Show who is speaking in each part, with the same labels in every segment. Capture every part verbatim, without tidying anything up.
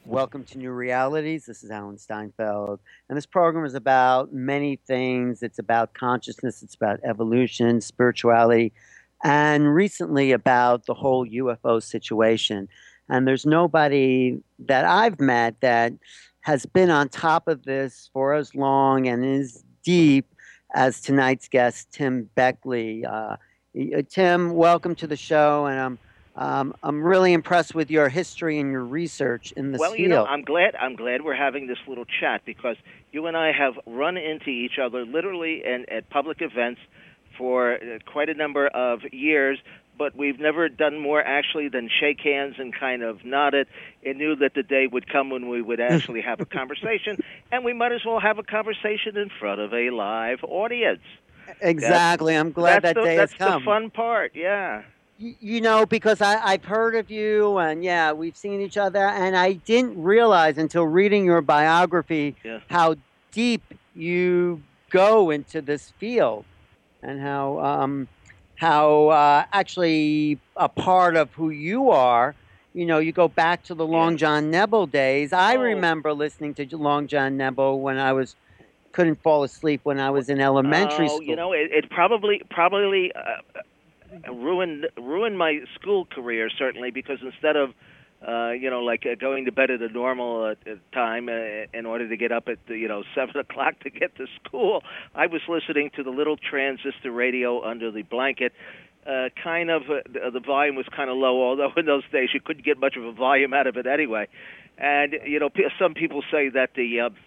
Speaker 1: Welcome to New Realities. This is Alan Steinfeld. And this program is about many things. It's about consciousness, it's about evolution, spirituality, and recently about the whole U F O situation. And there's nobody that I've met that has been on top of this for as long and is deep as tonight's guest, Tim Beckley. Uh, y- uh, Tim, welcome to the show. And I'm um, I'm really impressed with your history and your research in this
Speaker 2: Well, you know,
Speaker 1: field.
Speaker 2: I'm glad I'm glad we're having this little chat because you and I have run into each other literally and at public events for uh, quite a number of years, but we've never done more actually than shake hands and kind of nod it and knew that the day would come when we would actually have a conversation, and we might as well have a conversation in front of a live audience. That's
Speaker 1: Exactly. I'm glad
Speaker 2: that's
Speaker 1: that
Speaker 2: the
Speaker 1: day has
Speaker 2: that's the
Speaker 1: come.
Speaker 2: fun part. Yeah.
Speaker 1: Y- You know, because I, I've heard of you and yeah, we've seen each other. And I didn't realize until reading your biography
Speaker 2: Yeah.
Speaker 1: how deep you go into this field and how, um, how uh, actually a part of who you are. You know, you go back to the
Speaker 2: Yeah.
Speaker 1: Long John Nebel days. I
Speaker 2: Oh,
Speaker 1: remember listening to Long John Nebel when I was couldn't fall asleep when I was in elementary
Speaker 2: oh, you
Speaker 1: school.
Speaker 2: know, it, it probably probably uh, ruined ruined my school career certainly because instead of uh you know like uh, going to bed at a normal uh, uh, time uh, in order to get up at the, you know seven o'clock to get to school, I was listening to the little transistor radio under the blanket. Uh, kind of uh, the, the volume was kind of low, although in those days you couldn't get much of a volume out of it anyway. And you know, p- some people say that the uh,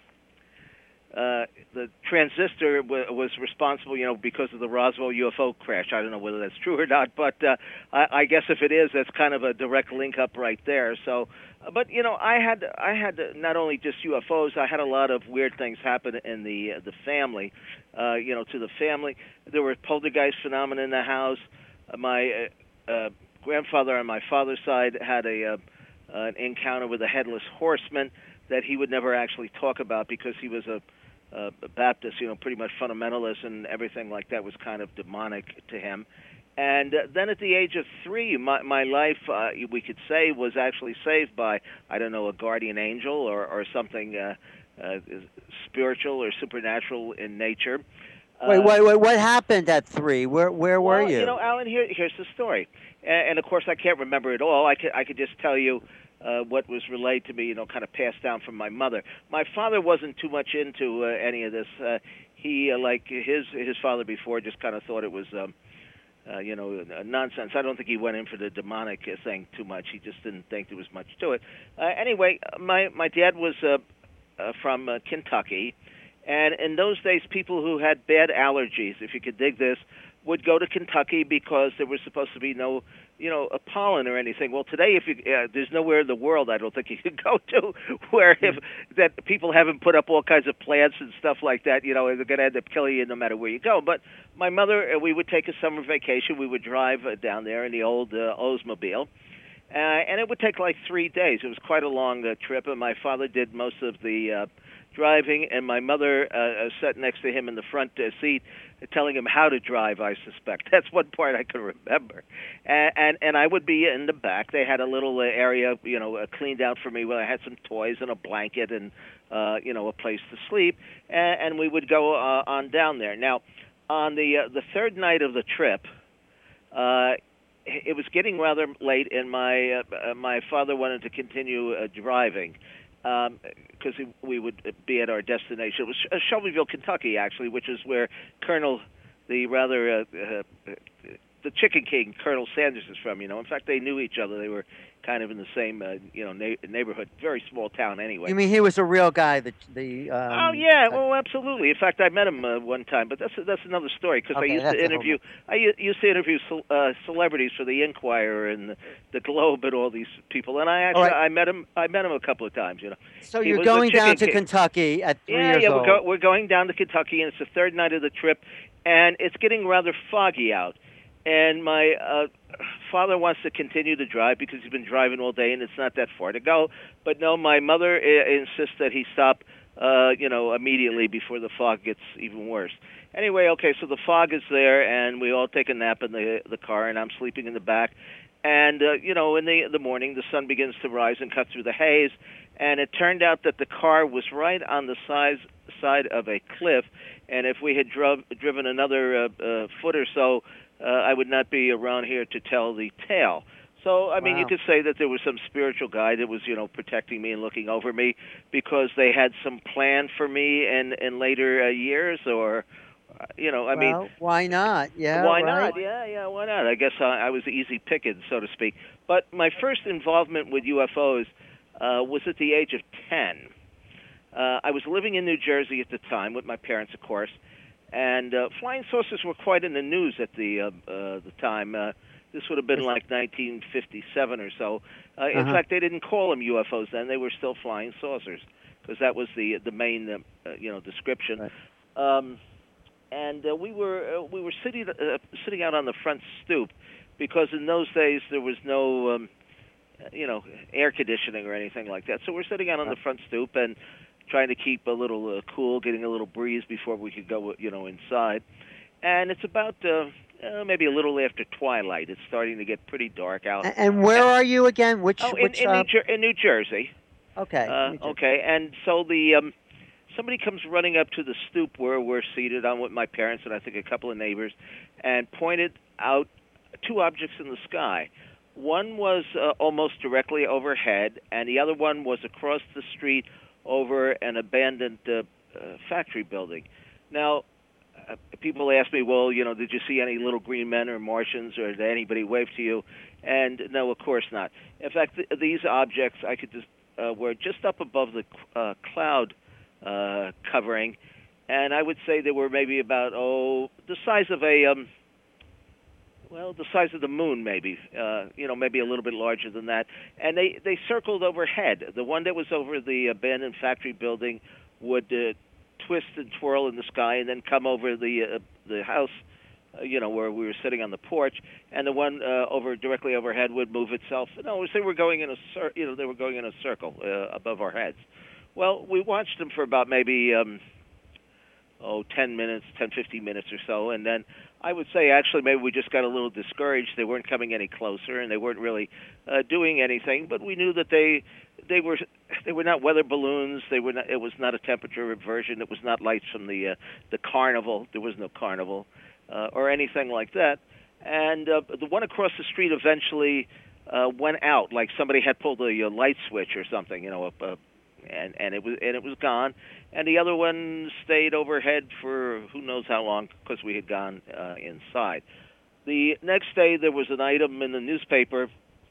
Speaker 2: uh, the transistor w- was responsible, you know, because of the Roswell U F O crash. I don't know whether that's true or not, but uh, I, I guess if it is, that's kind of a direct link up right there. So, uh, but you know, I had I had not only just U F Os, I had a lot of weird things happen in the uh, the family. Uh, you know, to the family, there were poltergeist phenomena in the house. Uh, my uh, uh, grandfather on my father's side had a uh, an encounter with a headless horseman that he would never actually talk about because he was a uh, Baptist, you know, pretty much fundamentalist, and everything like that was kind of demonic to him. And uh, then at the age of three, my, my life, uh, we could say, was actually saved by, I don't know, a guardian angel or, or something uh, uh, spiritual or supernatural in nature.
Speaker 1: Wait,
Speaker 2: Uh,
Speaker 1: wait, wait. What happened at three? Where where were
Speaker 2: well, you know,
Speaker 1: you?
Speaker 2: Alan, here, here's the story, and, and of course, I can't remember it all. I could, I could just tell you uh, what was relayed to me, you know, kind of passed down from my mother. My father wasn't too much into uh, any of this. Uh, he, uh, like his his father before, just kind of thought it was, um, uh, you know, uh, nonsense. I don't think he went in for the demonic uh, thing too much. He just didn't think there was much to it. Uh, anyway, my my dad was uh, uh, from uh, Kentucky. And in those days, people who had bad allergies, if you could dig this, would go to Kentucky because there was supposed to be no, you know, a pollen or anything. Well, today, if you uh, there's nowhere in the world I don't think you could go to where if that people haven't put up all kinds of plants and stuff like that. You know, they're going to end up killing you no matter where you go. But my mother, uh, we would take a summer vacation. We would drive uh, down there in the old uh, Oldsmobile. Uh, and it would take like three days. It was quite a long uh, trip, and my father did most of the uh, driving, and my mother uh, uh, sat next to him in the front uh, seat, uh, telling him how to drive. I suspect that's one part I can remember, and and, and I would be in the back. They had a little uh, area, you know, uh, cleaned out for me where I had some toys and a blanket and uh, you know a place to sleep, and, and we would go uh, on down there. Now, on the uh, the third night of the trip. Uh, it was getting rather late, and my uh, uh, my father wanted to continue uh, driving because um, we would be at our destination. It was uh, Shelbyville, Kentucky, actually, which is where Colonel, the rather uh, uh, the Chicken King, Colonel Sanders is from. You know, in fact, they knew each other. They were kind of in the same uh, you know na- neighborhood. Very small town,
Speaker 1: You
Speaker 2: anyway.
Speaker 1: mean he was a real guy? The the
Speaker 2: Oh
Speaker 1: um.
Speaker 2: yeah, well absolutely. In fact, I met him uh, one time, but that's that's another story because I
Speaker 1: Okay,
Speaker 2: used to
Speaker 1: that's a whole
Speaker 2: interview
Speaker 1: nother.
Speaker 2: I u- used to interview ce- uh, celebrities for the Inquirer and the, the Globe and all these people, and I
Speaker 1: All
Speaker 2: actually
Speaker 1: right.
Speaker 2: I met him I met him a couple of times. You know,
Speaker 1: So
Speaker 2: he
Speaker 1: you're
Speaker 2: was a
Speaker 1: going down
Speaker 2: chicken
Speaker 1: to
Speaker 2: king.
Speaker 1: Kentucky at three
Speaker 2: Yeah,
Speaker 1: years
Speaker 2: yeah, we're go-
Speaker 1: old.
Speaker 2: we're going down to Kentucky, and it's the third night of the trip, and it's getting rather foggy out, and my uh, father wants to continue to drive because he's been driving all day, and it's not that far to go. But no, my mother uh, insists that he stop uh, you know, immediately before the fog gets even worse. Anyway, okay, so the fog is there, and we all take a nap in the the car, and I'm sleeping in the back. And uh, you know, in the the morning, the sun begins to rise and cut through the haze, and it turned out that the car was right on the size side of a cliff, and if we had drove, driven another uh, uh, foot or so, uh, I would not be around here to tell the tale. So, I mean,
Speaker 1: Wow.
Speaker 2: you could say that there was some spiritual guide that was, you know, protecting me and looking over me because they had some plan for me in, in later uh, years, or, uh, you know, I mean,
Speaker 1: Well, why not? Yeah,
Speaker 2: why
Speaker 1: right.
Speaker 2: not? Yeah, yeah, why not? I guess I, I was easy picking, so to speak. But my first involvement with U F Os uh, was at the age of ten. Uh, I was living in New Jersey at the time with my parents, of course, and uh, flying saucers were quite in the news at the uh, uh, the time. Uh, this would have been like nineteen fifty-seven or so. Uh, in
Speaker 1: Uh-huh.
Speaker 2: fact, they didn't call them U F Os then; they were still flying saucers because that was the the main uh, you know description.
Speaker 1: Right.
Speaker 2: Um, and uh, we were uh, we were sitting uh, sitting out on the front stoop because in those days there was no um, you know air conditioning or anything like that. So we're sitting out on the front stoop and trying to keep a little uh, cool, getting a little breeze before we could go, you know, inside. And it's about uh, uh, maybe a little after twilight. It's starting to get pretty dark out.
Speaker 1: A- And where are you again? Which
Speaker 2: Oh, in
Speaker 1: which
Speaker 2: in New
Speaker 1: uh
Speaker 2: Jer- in New Jersey.
Speaker 1: okay.
Speaker 2: Uh,
Speaker 1: New Jersey.
Speaker 2: okay, and so the um, somebody comes running up to the stoop where we're seated on with my parents and I think a couple of neighbors, and pointed out two objects in the sky. One was uh, almost directly overhead, and the other one was across the street over an abandoned uh, uh, factory building. Now, uh, people ask me, well, you know, did you see any little green men or Martians, or did anybody wave to you? And no, of course not. In fact, th- these objects I could just uh, were just up above the uh, cloud uh, covering, and I would say they were maybe about oh the size of a um, well, the size of the moon, maybe. Uh, you know, maybe a little bit larger than that. And they, they circled overhead. The one that was over the abandoned factory building would uh, twist and twirl in the sky and then come over the uh, the house, uh, you know, where we were sitting on the porch. And the one uh, over directly overhead would move itself. No, they were going in a cir- you know they were going in a circle uh, above our heads. Well, we watched them for about maybe um, oh ten minutes, ten, fifteen minutes or so, and then I would say actually maybe we just got a little discouraged. They weren't coming any closer, and they weren't really uh, doing anything. But we knew that they they were they were not weather balloons. They were not, it was not a temperature inversion. It was not lights from the uh, the carnival. There was no carnival uh, or anything like that. And uh, the one across the street eventually uh, went out, like somebody had pulled a, a light switch or something, you know, a, a, and and it was and it was gone. And the other one stayed overhead for who knows how long because we had gone uh, inside. The next day, there was an item in the newspaper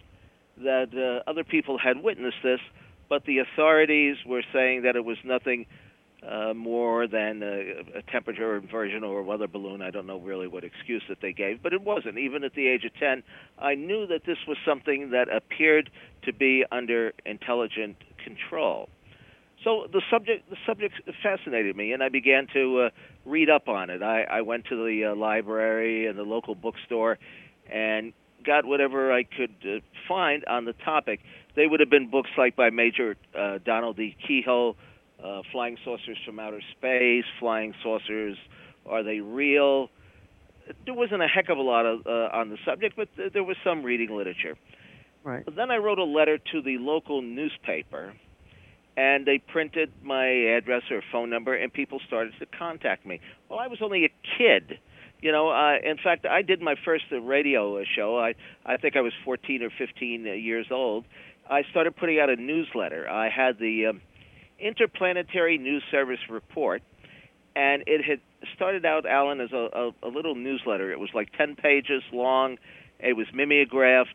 Speaker 2: that uh, other people had witnessed this, but the authorities were saying that it was nothing uh, more than a, a temperature inversion or a weather balloon. I don't know really what excuse that they gave, but it wasn't. Even at the age of ten, I knew that this was something that appeared to be under intelligent control. So the subject the subject fascinated me, and I began to uh, read up on it. I, I went to the uh, library and the local bookstore and got whatever I could uh, find on the topic. They would have been books like by Major uh, Donald D. Kehoe, uh, Flying Saucers from Outer Space, Flying Saucers, Are They Real? There wasn't a heck of a lot of, uh, on the subject, but th- there was some reading literature.
Speaker 1: Right.
Speaker 2: Then I wrote a letter to the local newspaper, and they printed my address or phone number, and people started to contact me. Well, I was only a kid. You know, uh, in fact, I did my first uh, radio uh, show. I, I think I was fourteen or fifteen uh, years old. I started putting out a newsletter. I had the um, Interplanetary News Service Report, and it had started out, Alan, as a, a, a little newsletter. It was like ten pages long. It was mimeographed,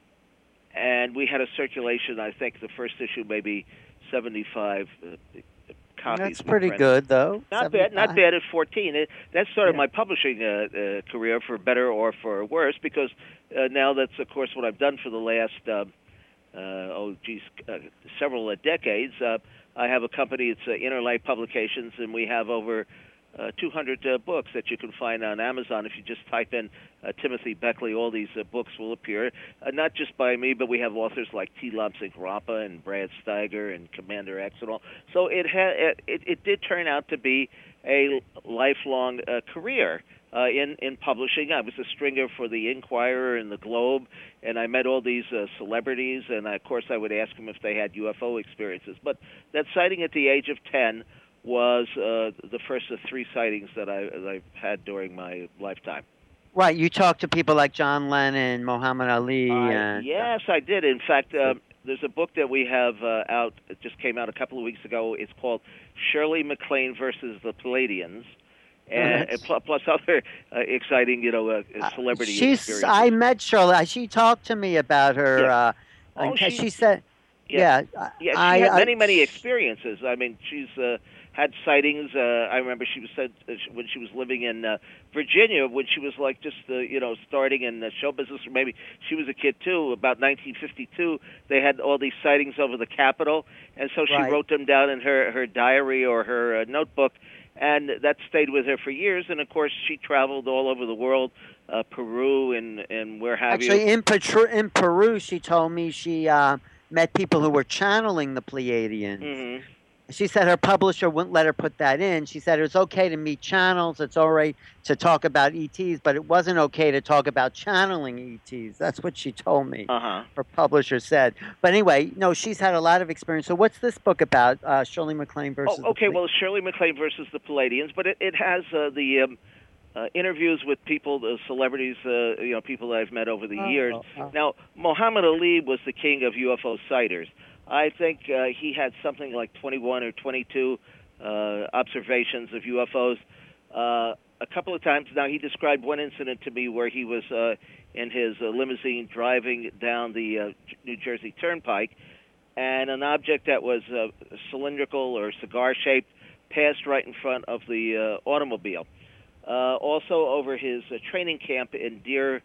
Speaker 2: and we had a circulation, I think the first issue maybe seventy-five uh, copies.
Speaker 1: That's pretty
Speaker 2: printed.
Speaker 1: good, though.
Speaker 2: Not bad, not bad at fourteen. It, that started
Speaker 1: Yeah.
Speaker 2: my publishing uh, uh, career, for better or for worse, because uh, now that's, of course, what I've done for the last, uh, uh, oh, geez, uh, several uh, decades. Uh, I have a company, it's uh, Inner Light Publications, and we have over uh, two hundred uh, books that you can find on Amazon. If you just type in uh, Timothy Beckley, all these uh, books will appear. Uh, not just by me, but we have authors like T. Lobsang Rapa and Brad Steiger and Commander X and all. So it, ha- it, it did turn out to be a lifelong uh, career. Uh, in, in publishing. I was a stringer for the Inquirer and the Globe, and I met all these uh, celebrities, and I, of course I would ask them if they had U F O experiences. But that sighting at the age of ten was uh, the first of three sightings that, I, that I've had during my lifetime.
Speaker 1: Right, you talked to people like John Lennon, Muhammad Ali,
Speaker 2: Uh,
Speaker 1: and...
Speaker 2: yes, I did. In fact, uh, there's a book that we have uh, out, it just came out a couple of weeks ago. It's called Shirley MacLaine versus the Palladians. And, and plus, plus other uh, exciting, you know, uh, celebrity
Speaker 1: uh, she's,
Speaker 2: experiences.
Speaker 1: I met Shirley. She talked to me about her.
Speaker 2: Yeah.
Speaker 1: Uh,
Speaker 2: oh,
Speaker 1: she,
Speaker 2: she,
Speaker 1: she said,
Speaker 2: yeah,
Speaker 1: yeah.
Speaker 2: yeah she
Speaker 1: I,
Speaker 2: had many,
Speaker 1: I,
Speaker 2: many experiences. I mean, she's uh, had sightings. Uh, I remember she was said uh, when she was living in uh, Virginia, when she was like just, uh, you know, starting in the show business, or maybe she was a kid too. About nineteen fifty-two, they had all these sightings over the Capitol, and so she
Speaker 1: right.
Speaker 2: wrote them down in her her diary or her uh, notebook. And that stayed with her for years. And, of course, she traveled all over the world, uh, Peru and, and where have
Speaker 1: Actually,
Speaker 2: you.
Speaker 1: in, Petru- in Peru, she told me she uh, met people who were channeling the Pleiadians.
Speaker 2: Mm-hmm.
Speaker 1: She said her publisher wouldn't let her put that in. She said it's okay to meet channels. It's all right to talk about E Ts, but it wasn't okay to talk about channeling E Ts. That's what she told me.
Speaker 2: Uh-huh.
Speaker 1: Her publisher said. But anyway, no, she's had a lot of experience. So what's this book about, uh, Shirley MacLaine versus
Speaker 2: Oh, okay,
Speaker 1: the
Speaker 2: well, Shirley MacLaine versus the Palladians, but it, it has uh, the um, uh, interviews with people, the celebrities, uh, you know, people that I've met over the
Speaker 1: oh,
Speaker 2: years.
Speaker 1: Oh, oh.
Speaker 2: Now, Muhammad Ali was the king of U F O sighters. I think uh, he had something like twenty-one or twenty-two uh, observations of U F Os. Uh, a couple of times now, he described one incident to me where he was uh, in his uh, limousine driving down the uh, New Jersey Turnpike, and an object that was uh, cylindrical or cigar-shaped passed right in front of the uh, automobile. Uh, also, over his uh, training camp in Deer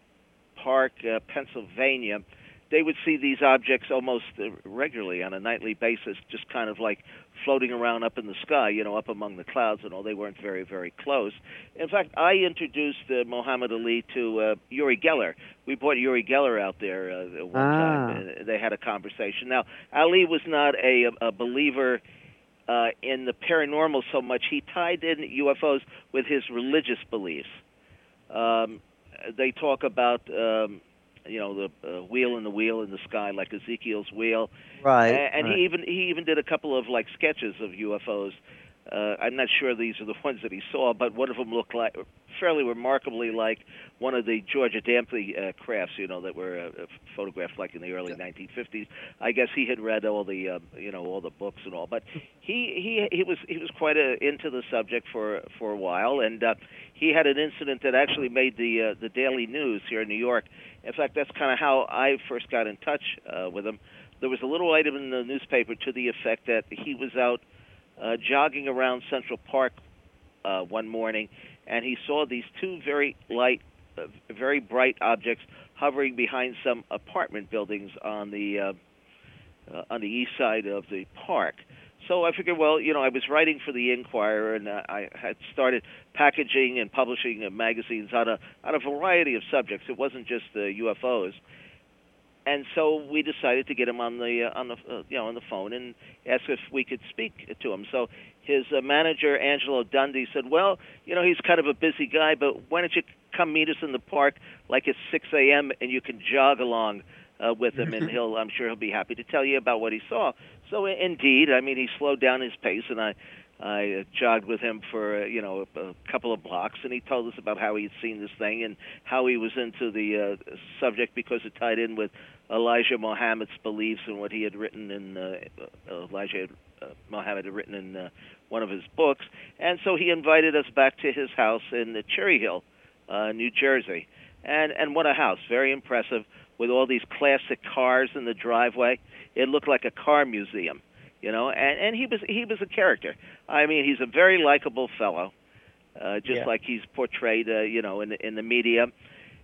Speaker 2: Park, uh, Pennsylvania, they would see these objects almost uh, regularly on a nightly basis, just kind of like floating around up in the sky, you know, up among the clouds and all. They weren't very, very close. In fact, I introduced uh, Muhammad Ali to uh, Uri Geller. We brought Uri Geller out there uh, one
Speaker 1: Ah.
Speaker 2: time, and they had a conversation. Now, Ali was not a, a believer uh, in the paranormal so much. He tied in U F Os with his religious beliefs. Um, they talk about... Um, you know, the uh, wheel in the wheel in the sky, like Ezekiel's wheel.
Speaker 1: Right.
Speaker 2: And, and
Speaker 1: right.
Speaker 2: he even he even did a couple of like sketches of U F Os. Uh, I'm not sure these are the ones that he saw, but one of them looked like fairly remarkably like one of the Georgia Dampney uh, crafts, you know, that were uh, photographed like in the early yeah. nineteen fifties. I guess he had read all the uh, you know all the books and all, but he he he was he was quite a, into the subject for for a while, and uh, he had an incident that actually made the uh, the Daily News here in New York. In fact, that's kind of how I first got in touch uh, with him. There was a little item in the newspaper to the effect that he was out uh, jogging around Central Park uh, one morning, and he saw these two very light, uh, very bright objects hovering behind some apartment buildings on the uh, uh, on the east side of the park. So I figured, well, you know, I was writing for the Inquirer, and uh, I had started packaging and publishing uh, magazines on a on a variety of subjects. It wasn't just uh, U F Os, and so we decided to get him on the uh, on the uh, you know on the phone and ask if we could speak to him. So his uh, manager Angelo Dundee said, well, you know, he's kind of a busy guy, but why don't you come meet us in the park like at six a.m. and you can jog along uh, with him, and he'll I'm sure he'll be happy to tell you about what he saw. So indeed, I mean, he slowed down his pace, and I I uh, jogged with him for uh, you know a, a couple of blocks, and he told us about how he had seen this thing and how he was into the uh, subject because it tied in with Elijah Muhammad's beliefs and what he had written in uh, Elijah uh, Muhammad had written in uh, one of his books. And so he invited us back to his house in uh, Cherry Hill, uh, New Jersey, and and what a house! Very impressive, with all these classic cars in the driveway. It looked like a car museum, you know. And, and he was he was a character. I mean, he's a very likable fellow, uh, just
Speaker 1: yeah.
Speaker 2: like he's portrayed, uh, you know, in the, in the media.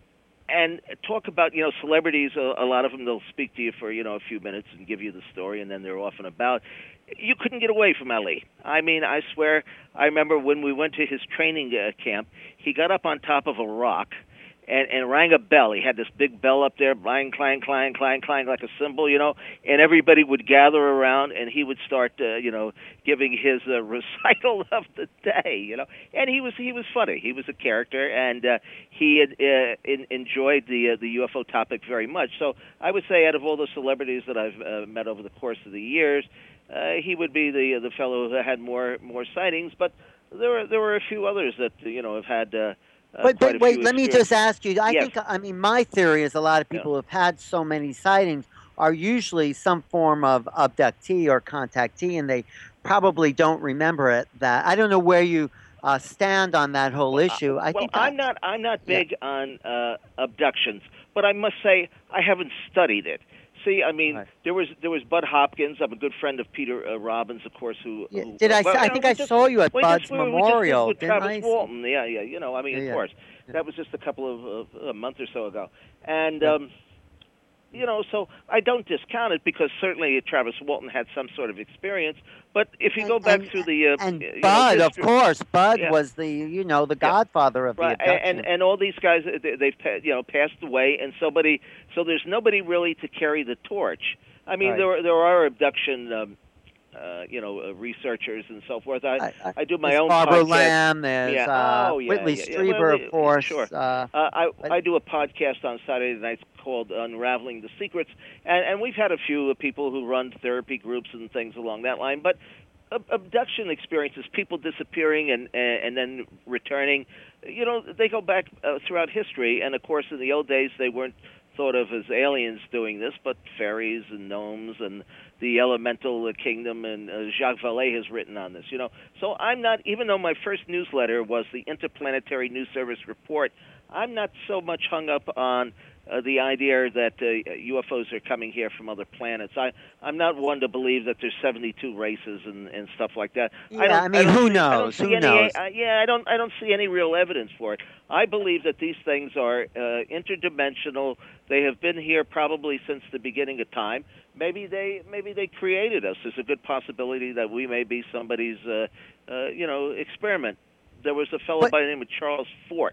Speaker 2: and talk about, you know, celebrities. A, a lot of them, they'll speak to you for, you know, a few minutes and give you the story, and then they're off and about. You couldn't get away from Ali. I mean, I swear, I remember when we went to his training uh, camp, he got up on top of a rock and, and rang a bell. He had this big bell up there, clang, clang, clang, clang, clang, like a cymbal, you know, and everybody would gather around, and he would start, uh, you know, giving his uh, recital of the day, you know. And he was he was funny. He was a character, and uh, he had, uh, in, enjoyed the uh, the U F O topic very much. So I would say, out of all the celebrities that I've uh, met over the course of the years, uh, he would be the the fellow who had more more sightings. But there were there were a few others that, you know, have had. Uh, Uh,
Speaker 1: But,
Speaker 2: quite
Speaker 1: but
Speaker 2: a
Speaker 1: wait,
Speaker 2: few
Speaker 1: let me just ask you. I
Speaker 2: Yes.
Speaker 1: think, I mean, my theory is a lot of
Speaker 2: Yeah.
Speaker 1: people who have had so many sightings are usually some form of abductee or contactee, and they probably don't remember it. That I don't know where you uh, stand on that whole
Speaker 2: Well,
Speaker 1: issue.
Speaker 2: I,
Speaker 1: I
Speaker 2: well,
Speaker 1: think I,
Speaker 2: I'm not I'm not
Speaker 1: yeah.
Speaker 2: big on uh, abductions, but I must say I haven't studied it. See, I mean,
Speaker 1: Right.
Speaker 2: there was there was Bud Hopkins. I'm a good friend of Peter uh, Robbins, of course. Who,
Speaker 1: Yeah,
Speaker 2: who
Speaker 1: did
Speaker 2: uh,
Speaker 1: I?
Speaker 2: well,
Speaker 1: s- I
Speaker 2: you know,
Speaker 1: think
Speaker 2: we
Speaker 1: I
Speaker 2: just,
Speaker 1: saw you at
Speaker 2: we
Speaker 1: Bud's
Speaker 2: just we, we just did
Speaker 1: memorial,
Speaker 2: with
Speaker 1: didn't
Speaker 2: Travis
Speaker 1: I?
Speaker 2: Walton. Yeah, yeah. You know, I mean,
Speaker 1: Yeah,
Speaker 2: of
Speaker 1: yeah.
Speaker 2: course,
Speaker 1: Yeah.
Speaker 2: that was just a couple of uh, a month or so ago, and.
Speaker 1: Yeah.
Speaker 2: um You know, so I don't discount it because certainly Travis Walton had some sort of experience. But if you
Speaker 1: And
Speaker 2: go back
Speaker 1: and
Speaker 2: through the, uh,
Speaker 1: and
Speaker 2: you know,
Speaker 1: Bud, of
Speaker 2: history,
Speaker 1: course, Bud
Speaker 2: yeah,
Speaker 1: was the you know the
Speaker 2: yeah.
Speaker 1: godfather of the
Speaker 2: Right, and
Speaker 1: abduction.
Speaker 2: and all these guys, they- they've pa- you know passed away, and somebody, so there's nobody really to carry the torch. I mean,
Speaker 1: Right.
Speaker 2: there are- there are abduction, um, uh, you know, uh, researchers and so forth. I
Speaker 1: I, I,
Speaker 2: I do my
Speaker 1: there's
Speaker 2: own
Speaker 1: Barbara
Speaker 2: podcast.
Speaker 1: Lamb. There's
Speaker 2: Yeah.
Speaker 1: uh,
Speaker 2: Oh, yeah,
Speaker 1: Whitley
Speaker 2: yeah, yeah. Well,
Speaker 1: Strieber, of
Speaker 2: we,
Speaker 1: course.
Speaker 2: sure.
Speaker 1: Uh,
Speaker 2: Uh, I
Speaker 1: but
Speaker 2: I do a podcast on Saturday nights called Unraveling the Secrets, and and we've had a few people who run therapy groups and things along that line, but. ab- Abduction experiences, people disappearing and and and then returning, you know, they go back uh, throughout history. And of course, in the old days, they weren't thought of as aliens doing this, but fairies and gnomes and the elemental kingdom. And uh, Jacques Vallée has written on this, you know. So I'm not, even though my first newsletter was the Interplanetary News Service Report, I'm not so much hung up on uh, the idea that uh, U F Os are coming here from other planets. I I'm not one to believe that there's seventy-two races and, and stuff like that. I
Speaker 1: yeah,
Speaker 2: don't.
Speaker 1: I
Speaker 2: I
Speaker 1: mean,
Speaker 2: don't
Speaker 1: who
Speaker 2: see. I don't
Speaker 1: knows?
Speaker 2: see
Speaker 1: Who
Speaker 2: any.
Speaker 1: knows?
Speaker 2: Uh, yeah, I don't. I don't see any real evidence for it. I believe that these things are uh, interdimensional. They have been here probably since the beginning of time. Maybe they maybe they created us. There's a good possibility that we may be somebody's uh, uh, you know experiment. There was a fellow
Speaker 1: But
Speaker 2: by the name of Charles Fort.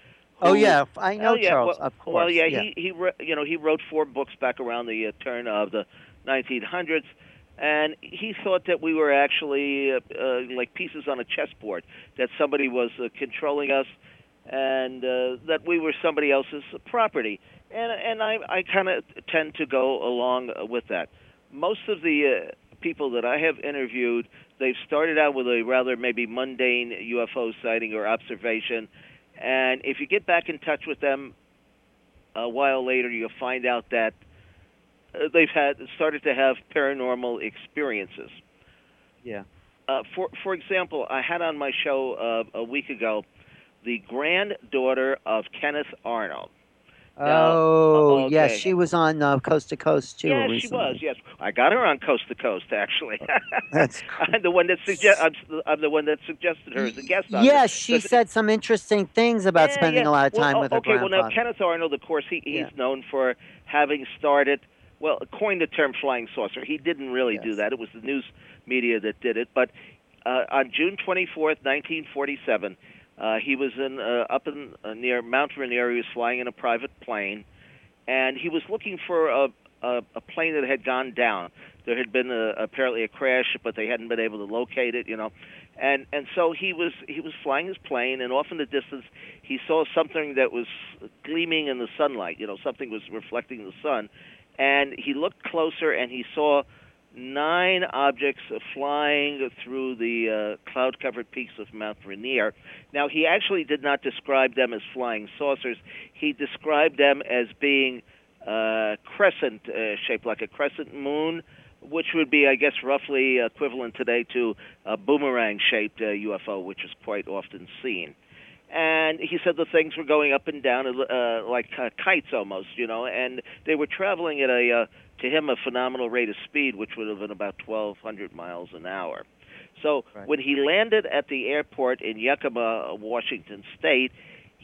Speaker 1: oh
Speaker 2: Who,
Speaker 1: yeah, I
Speaker 2: oh
Speaker 1: know
Speaker 2: yeah,
Speaker 1: Charles,
Speaker 2: well,
Speaker 1: of course.
Speaker 2: well yeah,
Speaker 1: Yeah,
Speaker 2: he he wr- you know he wrote four books back around the uh, turn of the nineteen hundreds, and he thought that we were actually uh, uh, like pieces on a chessboard, that somebody was uh, controlling us, and uh, that we were somebody else's property. And and I I kind of tend to go along with that. Most of the uh, people that I have interviewed, they've started out with a rather maybe mundane U F O sighting or observation, and if you get back in touch with them a while later, you'll find out that uh, they've had started to have paranormal experiences.
Speaker 1: yeah.
Speaker 2: Uh, for for example, I had on my show uh, a week ago the granddaughter of Kenneth Arnold. Now,
Speaker 1: Oh,
Speaker 2: uh,
Speaker 1: yes,
Speaker 2: okay.
Speaker 1: she was on uh, Coast to Coast too
Speaker 2: Yeah, she
Speaker 1: recently.
Speaker 2: was. Yes, I got her on Coast to Coast. Actually,
Speaker 1: That's
Speaker 2: I'm the one that suggest. I'm, I'm the one that suggested her as a guest on this.
Speaker 1: yes, she
Speaker 2: 'Cause-
Speaker 1: said some interesting things about
Speaker 2: yeah,
Speaker 1: spending
Speaker 2: yeah.
Speaker 1: a lot of
Speaker 2: Well,
Speaker 1: time
Speaker 2: o-
Speaker 1: with her
Speaker 2: okay. Well, now
Speaker 1: grandfather.
Speaker 2: Kenneth Arnold, of course, he, he's
Speaker 1: Yeah.
Speaker 2: known for having started. Well, coined the term flying saucer. He didn't really
Speaker 1: Yes.
Speaker 2: do that. It was the news media that did it. But uh, on June twenty-fourth, nineteen forty-seven, uh, he was in uh, up in uh, near Mount Rainier. He was flying in a private plane, and he was looking for a, a, a plane that had gone down. There had been a, apparently a crash, but they hadn't been able to locate it, you know. And and so he was he was flying his plane, and off in the distance he saw something that was gleaming in the sunlight. You know, something was reflecting the sun, and he looked closer, and he saw nine objects flying through the uh, cloud-covered peaks of Mount Rainier. Now, he actually did not describe them as flying saucers. He described them as being uh, crescent, uh, shaped like a crescent moon, which would be, I guess, roughly equivalent today to a boomerang-shaped uh, U F O, which is quite often seen. And he said the things were going up and down uh, like uh, kites almost, you know, and they were traveling at a, uh, to him, a phenomenal rate of speed, which would have been about twelve hundred miles an hour. So
Speaker 1: Right.
Speaker 2: when he landed at the airport in Yakima, Washington State,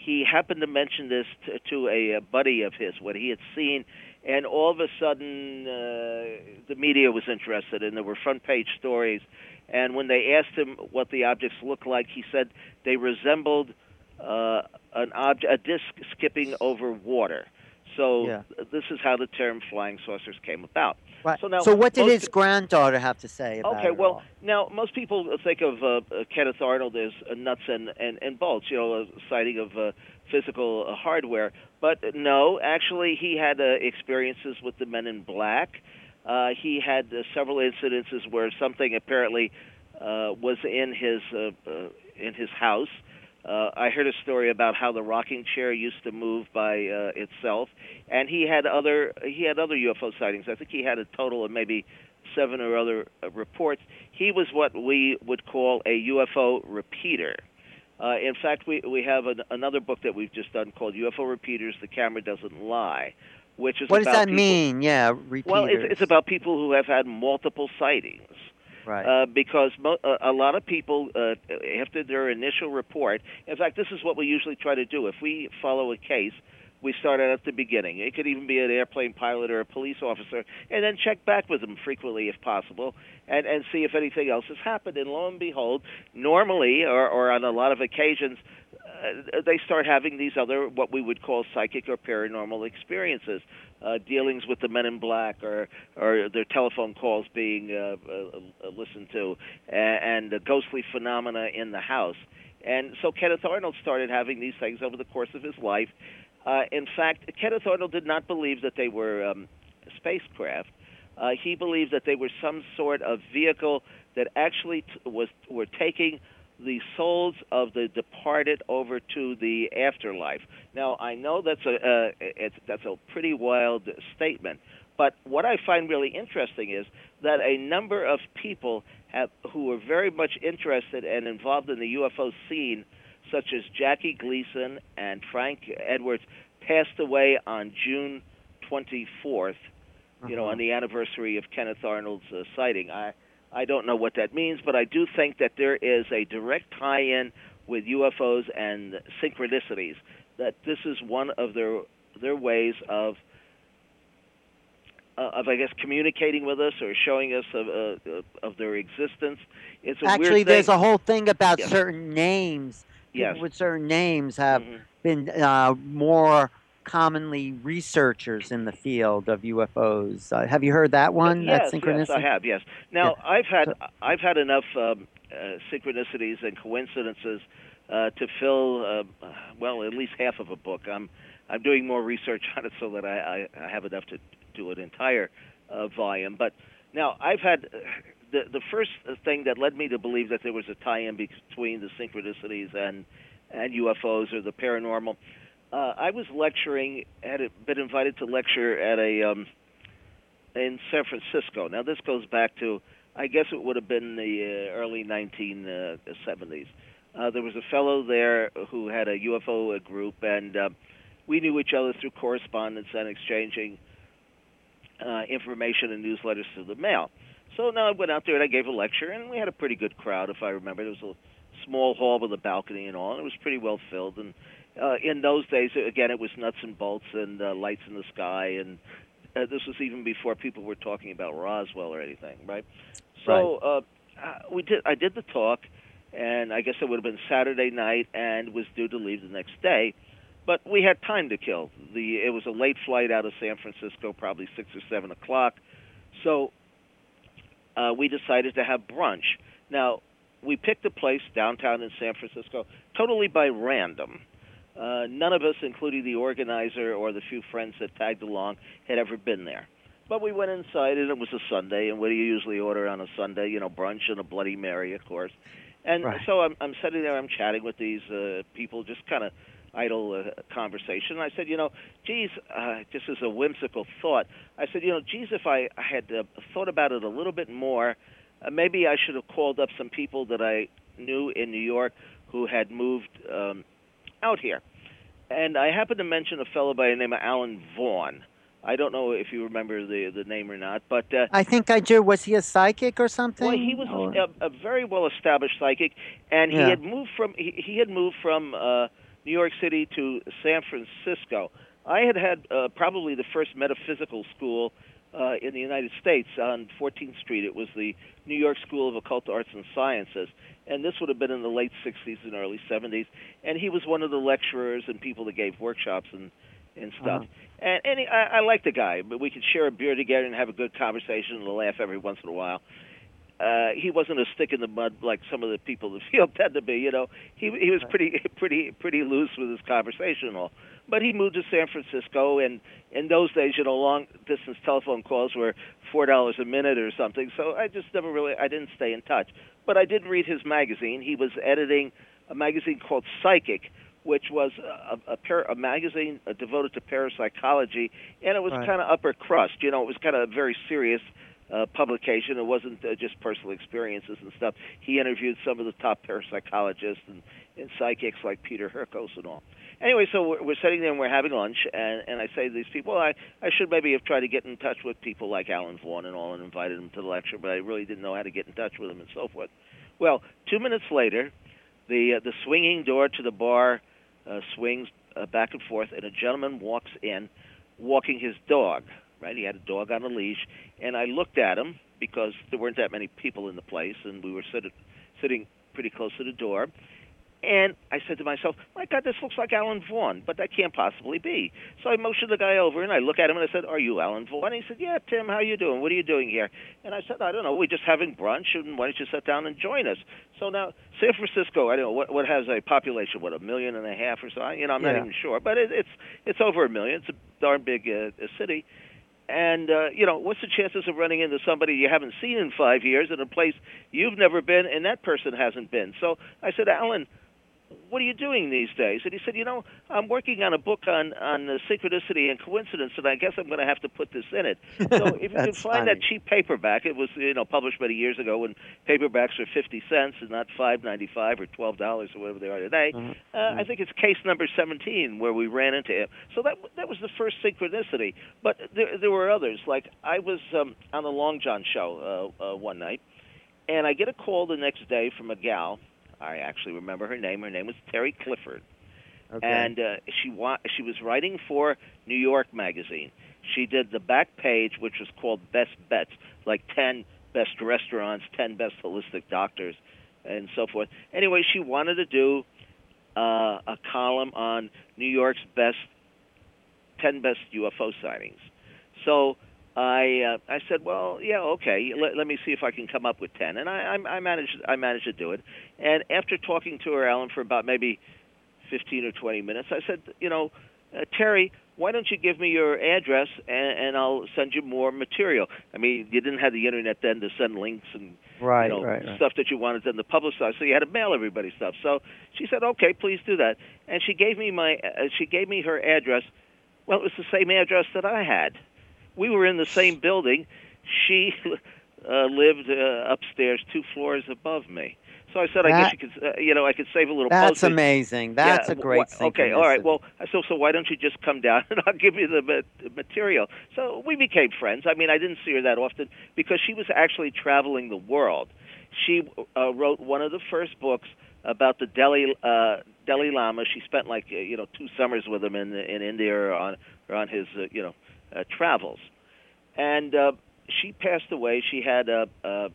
Speaker 2: he happened to mention this to, to a, a buddy of his, what he had seen, and all of a sudden uh, the media was interested, and there were front-page stories. And when they asked him what the objects looked like, he said they resembled uh, an object, a disc skipping over water. So
Speaker 1: Yeah.
Speaker 2: this is how the term flying saucers came about.
Speaker 1: Right.
Speaker 2: So now,
Speaker 1: So what did
Speaker 2: most
Speaker 1: his granddaughter have to say about
Speaker 2: Okay,
Speaker 1: it
Speaker 2: well,
Speaker 1: all?
Speaker 2: now most people think of uh, uh, Kenneth Arnold as uh, nuts and, and, and bolts, you know, a sighting of uh, physical uh, hardware. But no, actually, he had uh, experiences with the Men in Black. Uh, he had uh, several incidences where something apparently uh, was in his uh, uh, in his house. Uh, I heard a story about how the rocking chair used to move by uh, itself, and he had other he had other U F O sightings. I think he had a total of maybe seven or other uh, reports. He was what we would call a U F O repeater. Uh, in fact, we we have an, another book that we've just done called U F O Repeaters: The Camera Doesn't Lie, which is
Speaker 1: What does
Speaker 2: about
Speaker 1: that
Speaker 2: people,
Speaker 1: mean? Yeah, repeaters.
Speaker 2: well, it's, it's about people who have had multiple sightings.
Speaker 1: Right.
Speaker 2: Uh, because mo- uh, a lot of people, uh, after their initial report, in fact, this is what we usually try to do. If we follow a case, we start out at the beginning. It could even be an airplane pilot or a police officer, and then check back with them frequently if possible, and, and see if anything else has happened. And lo and behold, normally, or, or on a lot of occasions, uh, they start having these other, what we would call psychic or paranormal experiences, uh, dealings with the Men in Black, or, or their telephone calls being uh, uh, listened to, and, and the ghostly phenomena in the house. And so Kenneth Arnold started having these things over the course of his life. Uh, in fact, Kenneth Arnold did not believe that they were um, spacecraft. Uh, he believed that they were some sort of vehicle that actually t- was were taking the souls of the departed over to the afterlife. Now, I know that's a uh, it's, that's a pretty wild statement, but what I find really interesting is that a number of people have, who were very much interested and involved in the U F O scene, such as Jackie Gleason and Frank Edwards, passed away on June twenty-fourth, uh-huh. you know, on the anniversary of Kenneth Arnold's uh, sighting. I I don't know what that means, but I do think that there is a direct tie-in with U F Os and synchronicities, that this is one of their their ways of, uh, of I guess, communicating with us or showing us of, uh, of their existence. It's a
Speaker 1: Actually,
Speaker 2: weird
Speaker 1: there's
Speaker 2: thing.
Speaker 1: a whole thing about
Speaker 2: Yes.
Speaker 1: certain names. People
Speaker 2: Yes.
Speaker 1: with certain names have
Speaker 2: Mhm.
Speaker 1: been uh, more commonly researchers in the field of U F Os. Uh, have you heard that one?
Speaker 2: Yes,
Speaker 1: that
Speaker 2: yes, I
Speaker 1: synchronicity?
Speaker 2: have. Yes. Now,
Speaker 1: Yeah.
Speaker 2: I've had
Speaker 1: So,
Speaker 2: I've had enough um, uh, synchronicities and coincidences uh, to fill uh, well at least half of a book. I'm I'm doing more research on it so that I, I, I have enough to do an entire uh, volume. But now I've had uh, the the first thing that led me to believe that there was a tie-in between the synchronicities and and U F Os or the paranormal. Uh, I was lecturing, had been invited to lecture at a um, in San Francisco. Now, this goes back to, I guess it would have been the uh, early nineteen seventies. Uh, there was a fellow there who had a U F O group, and uh, we knew each other through correspondence and exchanging uh, information and newsletters through the mail. So now I went out there and I gave a lecture, and we had a pretty good crowd, if I remember. There was a small hall with a balcony and all, and it was pretty well filled. And uh, in those days, again, it was nuts and bolts and uh, lights in the sky, and uh, this was even before people were talking about Roswell or anything, right? So uh, we did. I did the talk, and I guess it would have been Saturday night, and was due to leave the next day. But we had time to kill. The it was a late flight out of San Francisco, probably six or seven o'clock. So uh, we decided to have brunch. Now, we picked a place downtown in San Francisco totally by random. Uh, none of us, including the organizer or the few friends that tagged along, had ever been there. But we went inside, and it was a Sunday, and what do you usually order on a Sunday? You know, brunch and a Bloody Mary, of course. And
Speaker 1: right.
Speaker 2: so I'm, I'm sitting there, I'm chatting with these uh, people, just kind of idle uh, conversation. And I said, you know, geez, uh, just as a whimsical thought, I said, you know, geez, if I, I had uh, thought about it a little bit more, uh, maybe I should have called up some people that I knew in New York who had moved um, out here. And I happened to mention a fellow by the name of Alan Vaughn. I don't know if you remember the the name or not, but uh,
Speaker 1: I think I do. Was he a psychic or something?
Speaker 2: well, he was
Speaker 1: or?
Speaker 2: a, a very well established psychic, and
Speaker 1: Yeah.
Speaker 2: he had moved from he, he had moved from uh, New York City to San Francisco. I had had uh, probably the first metaphysical school uh, in the United States on fourteenth Street. It was the New York School of Occult Arts and Sciences, and this would have been in the late sixties and early seventies. And he was one of the lecturers and people that gave workshops and, and stuff.
Speaker 1: Uh-huh.
Speaker 2: And, and he, I, I liked the guy, but we could share a beer together and have a good conversation and laugh every once in a while. Uh, he wasn't a stick in the mud like some of the people in the field tend to be. You know, he he was pretty pretty pretty loose with his conversation and all. But he moved to San Francisco, and in those days, you know, long distance telephone calls were four dollars a minute or something. So I just never really I didn't stay in touch. But I did read his magazine. He was editing a magazine called Psychic, which was a, a, par- a magazine devoted to parapsychology, and it was
Speaker 1: Right.
Speaker 2: kind of upper crust. You know, it was kind of very serious. Uh, publication. It wasn't uh, just personal experiences and stuff. He interviewed some of the top parapsychologists and, and psychics like Peter Hurkos and all. Anyway, so we're, we're sitting there and we're having lunch, and, and I say to these people, well, I, I should maybe have tried to get in touch with people like Alan Vaughan and all and invited them to the lecture, but I really didn't know how to get in touch with them and so forth. Well, two minutes later, the, uh, the swinging door to the bar uh, swings uh, back and forth, and a gentleman walks in walking his dog. Right, he had a dog on a leash, and I looked at him because there weren't that many people in the place, and we were sit- sitting pretty close to the door. And I said to myself, my God, this looks like Alan Vaughan, but that can't possibly be. So I motioned the guy over, and I look at him, and I said, are you Alan Vaughan? And he said, yeah, Tim, how you doing? What are you doing here? And I said, I don't know, we're just having brunch, and why don't you sit down and join us? So now, San Francisco, I don't know, what, what has a population, what, a million and a half or so? You know, I'm not
Speaker 1: Yeah.
Speaker 2: even sure, but it, it's it's over a million. It's a darn big uh, city. And, uh, you know, what's the chances of running into somebody you haven't seen in five years in a place you've never been and that person hasn't been? So I said, Alan, what are you doing these days? And he said, you know, I'm working on a book on, on uh, synchronicity and coincidence, and I guess I'm going to have to put this in it. So if you can
Speaker 1: That's
Speaker 2: find
Speaker 1: funny.
Speaker 2: that cheap paperback, it was, you know, published many years ago when paperbacks are fifty cents and not five ninety-five or twelve dollars or whatever they are today.
Speaker 1: Mhm.
Speaker 2: Uh, I think it's case number seventeen where we ran into him. So that that was the first synchronicity. But there, there were others. Like I was um, on the Long John show uh, uh, one night, and I get a call the next day from a gal. I actually remember her name. Her name was Terry Clifford.
Speaker 1: Okay.
Speaker 2: And uh, she wa- she was writing for New York Magazine. She did the back page, which was called Best Bets, like ten best restaurants, ten best holistic doctors, and so forth. Anyway, she wanted to do uh, a column on New York's best ten best U F O sightings. So I uh, I said, well, yeah, okay. Let, let me see if I can come up with ten, and I, I I managed I managed to do it. And after talking to her, Alan, for about maybe fifteen or twenty minutes, I said, you know, uh, Terry, why don't you give me your address and, and I'll send you more material. I mean, you didn't have the internet then to send links and
Speaker 1: Right,
Speaker 2: you know
Speaker 1: right, right.
Speaker 2: stuff that you wanted them to publicize, so you had to mail everybody stuff. So she said, okay, please do that. And she gave me my uh, she gave me her address. Well, it was the same address that I had. We were in the same building. She uh, lived uh, upstairs, two floors above me. So I said, I guess
Speaker 1: That-
Speaker 2: you could, uh, you know, I could save a little
Speaker 1: That's
Speaker 2: postage.
Speaker 1: amazing. That's
Speaker 2: Yeah,
Speaker 1: a great
Speaker 2: wh- Okay, all right.
Speaker 1: synchronicity.
Speaker 2: Well, I said, so why don't you just come down and I'll give you the ma- material? So we became friends. I mean, I didn't see her that often because she was actually traveling the world. She uh, wrote one of the first books about the Delhi uh, Dalai Lama. She spent like uh, you know two summers with him in in India or on or on his uh, you know uh, travels, and uh, she passed away. She had a, a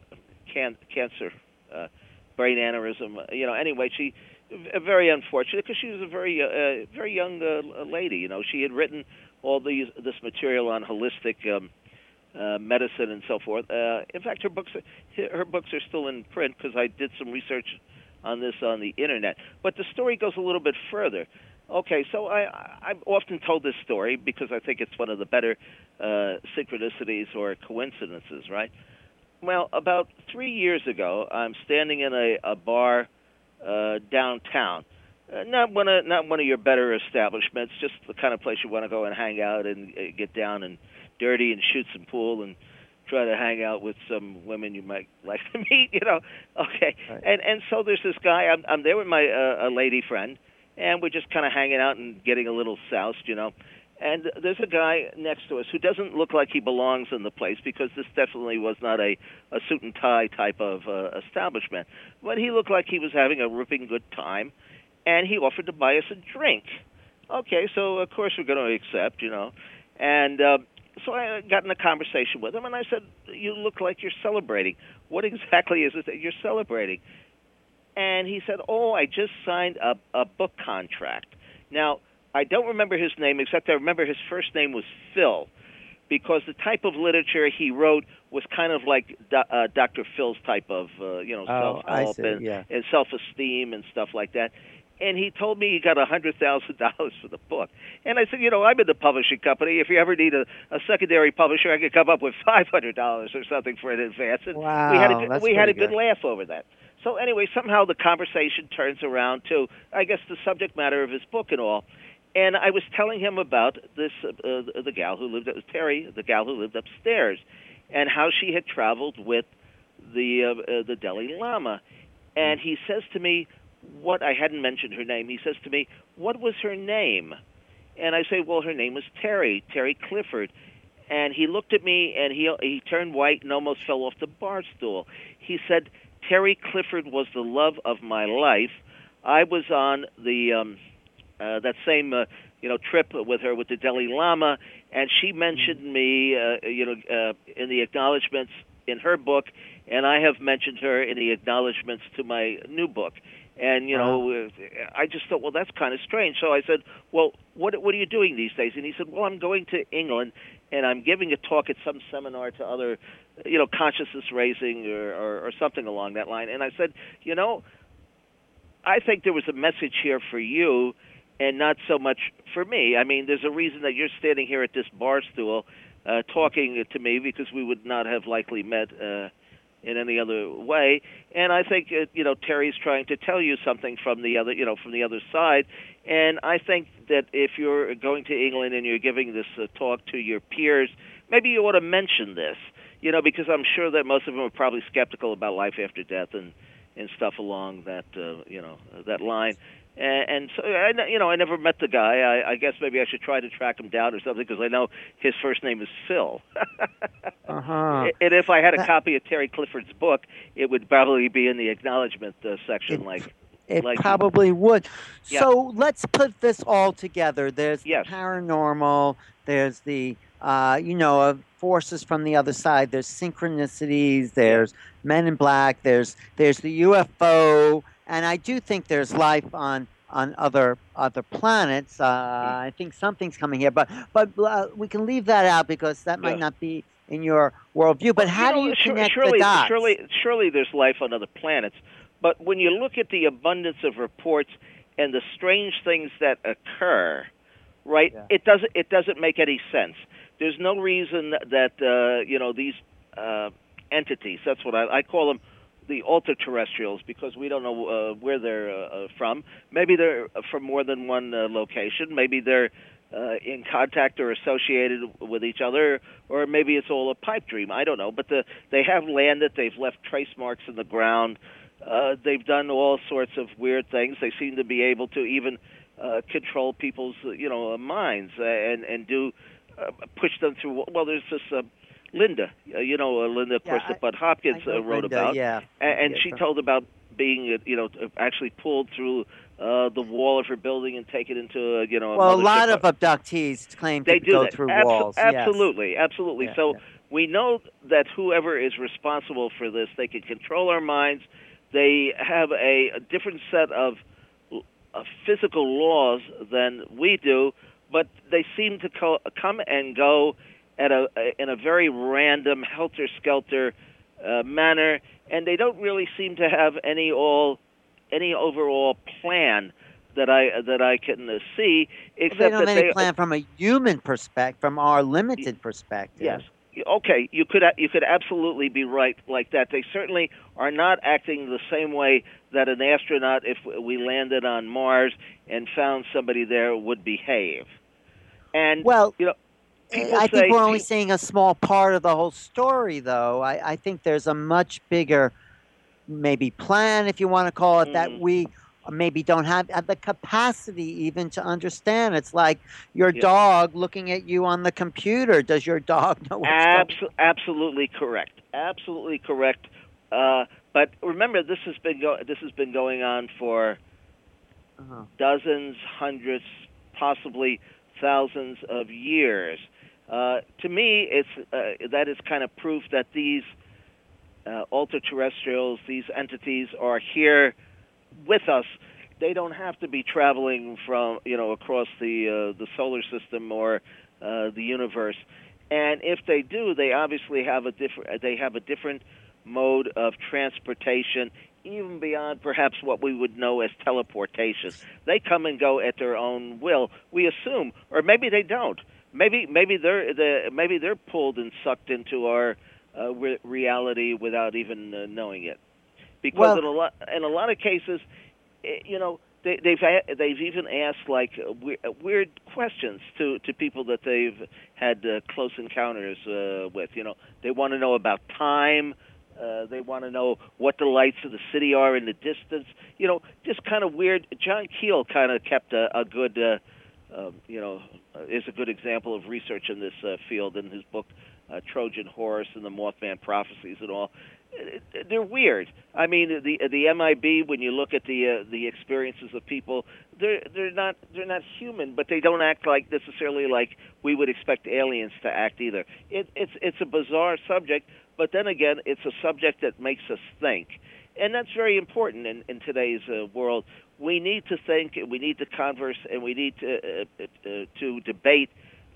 Speaker 2: can- cancer. Uh, brain aneurysm. You know, anyway, she uh, very unfortunate because she was a very, uh, very young uh, lady. You know, she had written all these this material on holistic um, uh, medicine and so forth. Uh, in fact, her books her books are still in print because I did some research on this on the internet. But the story goes a little bit further. Okay, so I, I've often told this story because I think it's one of the better uh, synchronicities or coincidences, right? Well, about three years ago, I'm standing in a, a bar uh, downtown. Uh, not one of not one of your better establishments, just the kind of place you want to go and hang out and uh, get down and dirty and shoot some pool and try to hang out with some women you might like to meet. You know, okay.
Speaker 1: Right.
Speaker 2: And and so there's this guy. I'm I'm there with my uh, a lady friend, and we're just kind of hanging out and getting a little soused, you know. And there's a guy next to us who doesn't look like he belongs in the place because this definitely was not a, a suit and tie type of uh, establishment. But he looked like he was having a ripping good time. and he offered to buy us a drink. Okay, so of course we're going to accept, you know. And uh, so I got in a conversation with him, and I said, "You look like you're celebrating. What exactly is it that you're celebrating?" And he said, "Oh, I just signed a, a book contract." Now, I don't remember his name, except I remember his first name was Phil, because the type of literature he wrote was kind of like Do, uh, Doctor Phil's type of, uh, you know,
Speaker 1: Oh, I
Speaker 2: self-help
Speaker 1: see.
Speaker 2: and,
Speaker 1: Yeah.
Speaker 2: and self-esteem and stuff like that. And he told me he got a hundred thousand dollars for the book. And I said, you know, I'm in the publishing company. If you ever need a, a secondary publisher, I could come up with five hundred dollars or something for an advance. And
Speaker 1: Wow,
Speaker 2: we had a good,
Speaker 1: that's
Speaker 2: we had a
Speaker 1: pretty
Speaker 2: good laugh over that. So anyway, somehow the conversation turns around to, I guess, the subject matter of his book and all. And I was telling him about this, uh, the gal who lived, Terry, the gal who lived upstairs, and how she had traveled with the uh, uh, the Dalai Lama. And he says to me, what, I hadn't mentioned her name, he says to me, what was her name? And I say, well, her name was Terry, Terry Clifford. And he looked at me, and he he turned white and almost fell off the bar stool. He said, Terry Clifford was the love of my life. I was on the um, uh, that same uh, you know trip with her with the Dalai Lama, and she mentioned me, uh, you know, uh, in the acknowledgments in her book, and I have mentioned her in the acknowledgments to my new book. And, you know, wow. I just thought, well, that's kind of strange. So I said, well, what what are you doing these days? And he said, well, I'm going to England, and I'm giving a talk at some seminar to other, you know, consciousness raising or, or, or something along that line. And I said, you know, I think there was a message here for you and not so much for me. I mean, there's a reason that you're standing here at this bar stool uh, talking to me, because we would not have likely met uh in any other way. And I think, uh, you know, Terry's trying to tell you something from the other, you know, from the other side. And I think that if you're going to England and you're giving this uh, talk to your peers, maybe you ought to mention this, you know, because I'm sure that most of them are probably skeptical about life after death and, and stuff along that, uh, you know, that line. And, and so, I, you know, I never met the guy. I, I guess maybe I should try to track him down or something, because I know his first name is Phil.
Speaker 1: uh-huh.
Speaker 2: And if I had a copy of Terry Clifford's book, it would probably be in the acknowledgement uh, section.
Speaker 1: It,
Speaker 2: like
Speaker 1: it
Speaker 2: like
Speaker 1: probably
Speaker 2: he,
Speaker 1: would.
Speaker 2: yeah.
Speaker 1: So let's put this all together. There's
Speaker 2: yes.
Speaker 1: the paranormal. There's the, uh, you know, uh, forces from the other side. There's synchronicities. There's yeah. Men in Black. There's there's the U F O. And I do think there's life on on other other planets. Uh, I think something's coming here, but but uh, we can leave that out because that might yeah. not be in your worldview. But
Speaker 2: well,
Speaker 1: how
Speaker 2: you know,
Speaker 1: do you connect
Speaker 2: surely,
Speaker 1: the dots?
Speaker 2: Surely, surely there's life on other planets. But when you look at the abundance of reports and the strange things that occur, right? Yeah. It doesn't it doesn't make any sense. There's no reason that uh, you know these uh, entities. That's what I, I call them. The ultra-terrestrials, because we don't know uh, where they're uh, from. Maybe they're from more than one uh, location. Maybe they're uh, in contact or associated with each other, or maybe it's all a pipe dream. I don't know. But the, they have landed. They've left trace marks in the ground. Uh, they've done all sorts of weird things. They seem to be able to even uh, control people's, you know, uh, minds uh, and and do uh, push them through. Well, there's this. Uh, Linda, uh, you know, uh, Linda, of
Speaker 1: yeah,
Speaker 2: course,
Speaker 1: I,
Speaker 2: that Bud Hopkins uh, wrote
Speaker 1: Linda,
Speaker 2: about.
Speaker 1: Yeah.
Speaker 2: And, and
Speaker 1: yeah,
Speaker 2: she
Speaker 1: so.
Speaker 2: told about being, uh, you know, actually pulled through uh, the wall of her building and taken into, uh, you know, a
Speaker 1: Well, a lot
Speaker 2: ship.
Speaker 1: of abductees claim
Speaker 2: they
Speaker 1: to
Speaker 2: do
Speaker 1: go
Speaker 2: that.
Speaker 1: through
Speaker 2: Abso-
Speaker 1: walls.
Speaker 2: Absolutely,
Speaker 1: yes.
Speaker 2: absolutely.
Speaker 1: Yeah,
Speaker 2: so
Speaker 1: yeah.
Speaker 2: we know that whoever is responsible for this, they can control our minds. They have a, a different set of uh, physical laws than we do, but they seem to co- come and go at a in a very random, helter-skelter uh, manner, and they don't really seem to have any all any overall plan that I that I can uh, see. Except
Speaker 1: well, they don't
Speaker 2: that
Speaker 1: have any
Speaker 2: they
Speaker 1: plan from a human perspective, from our limited perspective.
Speaker 2: Yes. Okay, you could you could absolutely be right like that. They certainly are not acting the same way that an astronaut, if we landed on Mars and found somebody there, would behave. And
Speaker 1: well,
Speaker 2: you know. People
Speaker 1: I think
Speaker 2: say,
Speaker 1: we're only seeing a small part of the whole story, though. I, I think there's a much bigger, maybe plan, if you want to call it, mm. that we maybe don't have the capacity even to understand. It's like your yeah. dog looking at you on the computer. Does your dog know what's
Speaker 2: Abs-
Speaker 1: going on?
Speaker 2: Absolutely correct. Absolutely correct. Uh, but remember, this has been go- this has been going on for
Speaker 1: Uh-huh.
Speaker 2: dozens, hundreds, possibly thousands of years. Uh, to me, it's uh, that is kind of proof that these uh, ultra-terrestrials, these entities, are here with us. They don't have to be traveling from, you know, across the uh, the solar system or uh, the universe. And if they do, they obviously have a different they have a different mode of transportation, even beyond perhaps what we would know as teleportation. They come and go at their own will, we assume, or maybe they don't. Maybe maybe they're the maybe they're pulled and sucked into our uh, re- reality without even uh, knowing it. Because
Speaker 1: Well,
Speaker 2: in a lot in a lot of cases, eh, you know, they, they've a- they've even asked like uh, we- uh, weird questions to to people that they've had uh, close encounters uh, with. You know, they want to know about time. Uh, they want to know what the lights of the city are in the distance. You know, just kind of weird. John Keel kind of kept a, a good, uh, uh, you know, uh, is a good example of research in this uh, field in his book, uh, Trojan Horse and the Mothman Prophecies and all. Uh, They're weird. I mean, the the M I B. When you look at the uh, the experiences of people, they're they're not they're not human, but they don't act like necessarily like we would expect aliens to act either. It, it's it's a bizarre subject. But then again, it's a subject that makes us think. And that's very important in, in today's uh, world. We need to think, and we need to converse, and we need to, uh, uh, to debate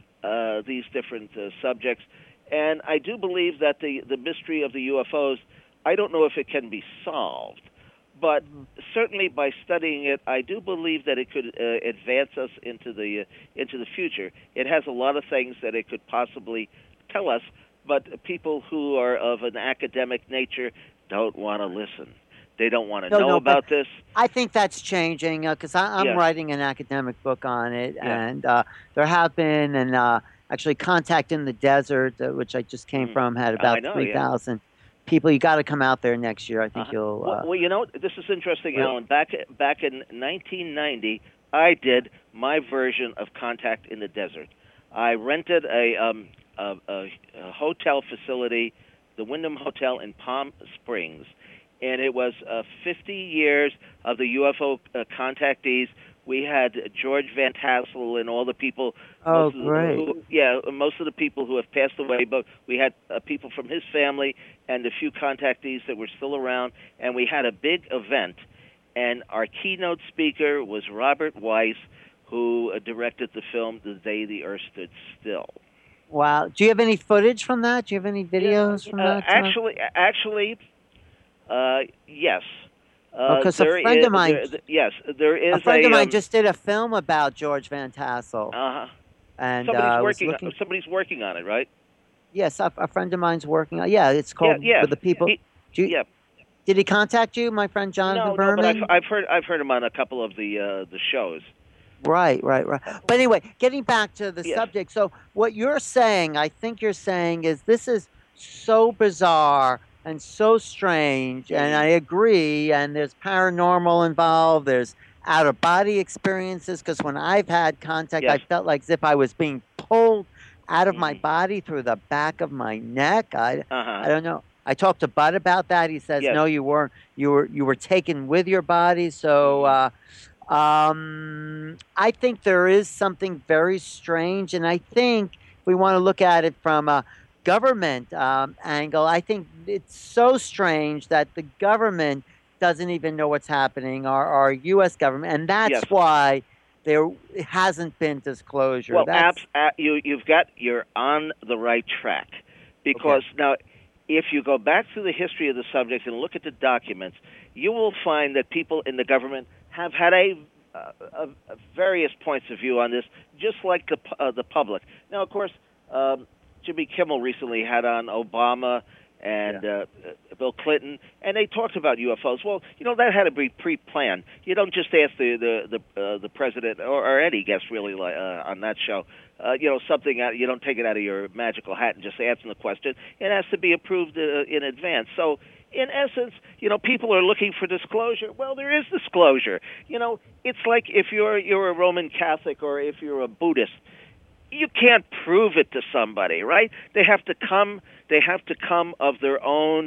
Speaker 2: uh, these different uh, subjects. And I do believe that the, the mystery of the U F Os, I don't know if it can be solved. But certainly by studying it, I do believe that it could uh, advance us into the uh, into the future. It has a lot of things that it could possibly tell us, but people who are of an academic nature don't want to listen. They don't want to
Speaker 1: no,
Speaker 2: know
Speaker 1: no, but
Speaker 2: about this.
Speaker 1: I think that's changing because I'm
Speaker 2: Yeah,
Speaker 1: writing an academic book on it,
Speaker 2: yeah.
Speaker 1: and uh, there have been, and uh, actually, Contact in the Desert, uh, which I just came
Speaker 2: Mm.
Speaker 1: from, had
Speaker 2: I
Speaker 1: about
Speaker 2: know,
Speaker 1: three
Speaker 2: yeah.
Speaker 1: thousand people. You got to come out there next year. I think
Speaker 2: Uh-huh.
Speaker 1: you'll.
Speaker 2: Well,
Speaker 1: Uh,
Speaker 2: well, you know, this is interesting,
Speaker 1: re-
Speaker 2: Alan. Back back in nineteen ninety, I did my version of Contact in the Desert. I rented a um, a, a, a hotel facility, the Wyndham Hotel in Palm Springs, and it was uh, fifty years of the U F O uh, contactees. We had George Van Tassel and all the people,
Speaker 1: oh,
Speaker 2: most of the,
Speaker 1: great!
Speaker 2: who, yeah, most of the people who have passed away. But we had uh, people from his family and a few contactees that were still around, and we had a big event. And our keynote speaker was Robert Weiss, who uh, directed the film The Day the Earth Stood Still.
Speaker 1: Wow. Do you have any footage from that? Do you have any
Speaker 2: Yeah,
Speaker 1: videos from
Speaker 2: uh,
Speaker 1: that time?
Speaker 2: actually, actually, uh, yes.
Speaker 1: Oh,
Speaker 2: Uh,
Speaker 1: because a
Speaker 2: there
Speaker 1: friend
Speaker 2: is,
Speaker 1: of mine,
Speaker 2: there, th- yes, there
Speaker 1: a
Speaker 2: is
Speaker 1: friend of
Speaker 2: a,
Speaker 1: mine
Speaker 2: um,
Speaker 1: just did a film about George Van Tassel,
Speaker 2: uh,
Speaker 1: and uh,
Speaker 2: somebody's
Speaker 1: I was
Speaker 2: working,
Speaker 1: looking.
Speaker 2: somebody's working on it, right?
Speaker 1: Yes, a, a friend of mine's working on. Yeah, it's
Speaker 2: Yeah,
Speaker 1: called
Speaker 2: yeah,
Speaker 1: With the People.
Speaker 2: he,
Speaker 1: Do you,
Speaker 2: yeah.
Speaker 1: did he contact you, my friend Jonathan
Speaker 2: No, no, but I've,
Speaker 1: Berman?
Speaker 2: I've heard, I've heard him on a couple of the, uh, the shows.
Speaker 1: Right, right, right. But anyway, getting back to the
Speaker 2: Yes,
Speaker 1: subject. So, what you're saying, I think you're saying, is this is so bizarre and so strange, and
Speaker 2: hmm
Speaker 1: I agree. And there's paranormal involved, there's out of body experiences, because when I've had contact, I
Speaker 2: yes,
Speaker 1: felt like as if I was being pulled out of my
Speaker 2: hmm
Speaker 1: body through the back of my neck. I,
Speaker 2: uh huh,
Speaker 1: I don't know. I talked to Bud about that. He says,
Speaker 2: yes,
Speaker 1: no, you weren't. You were you were taken with your body. So,
Speaker 2: hmm
Speaker 1: uh, um, I think there is something very strange, and I think if we want to look at it from a government um, angle, I think it's so strange that the government doesn't even know what's happening, our, our U S government, and that's
Speaker 2: yes.
Speaker 1: why there hasn't been disclosure.
Speaker 2: Well, abs-
Speaker 1: That's
Speaker 2: uh, you you've got you're on the right track, because
Speaker 1: okay.
Speaker 2: now, if you go back through the history of the subject and look at the documents, you will find that people in the government have had a, uh, a, a various points of view on this, just like the pu- uh, the public. Now, of course, um, Jimmy Kimmel recently had on Obama
Speaker 1: Yeah.
Speaker 2: and uh, uh, Bill Clinton, and they talked about U F Os. Well, you know, that had to be pre-planned. You don't just ask the the the, uh, the president or, or any guest really like, uh, on that show. Uh, you know, something out, you don't take it out of your magical hat and just answer the question. It has to be approved uh, in advance. So, in essence, you know, people are looking for disclosure. Well, there is disclosure. You know, it's like if you're you're a Roman Catholic or if you're a Buddhist. You can't prove it to somebody, right? They have to come. They have to come of their own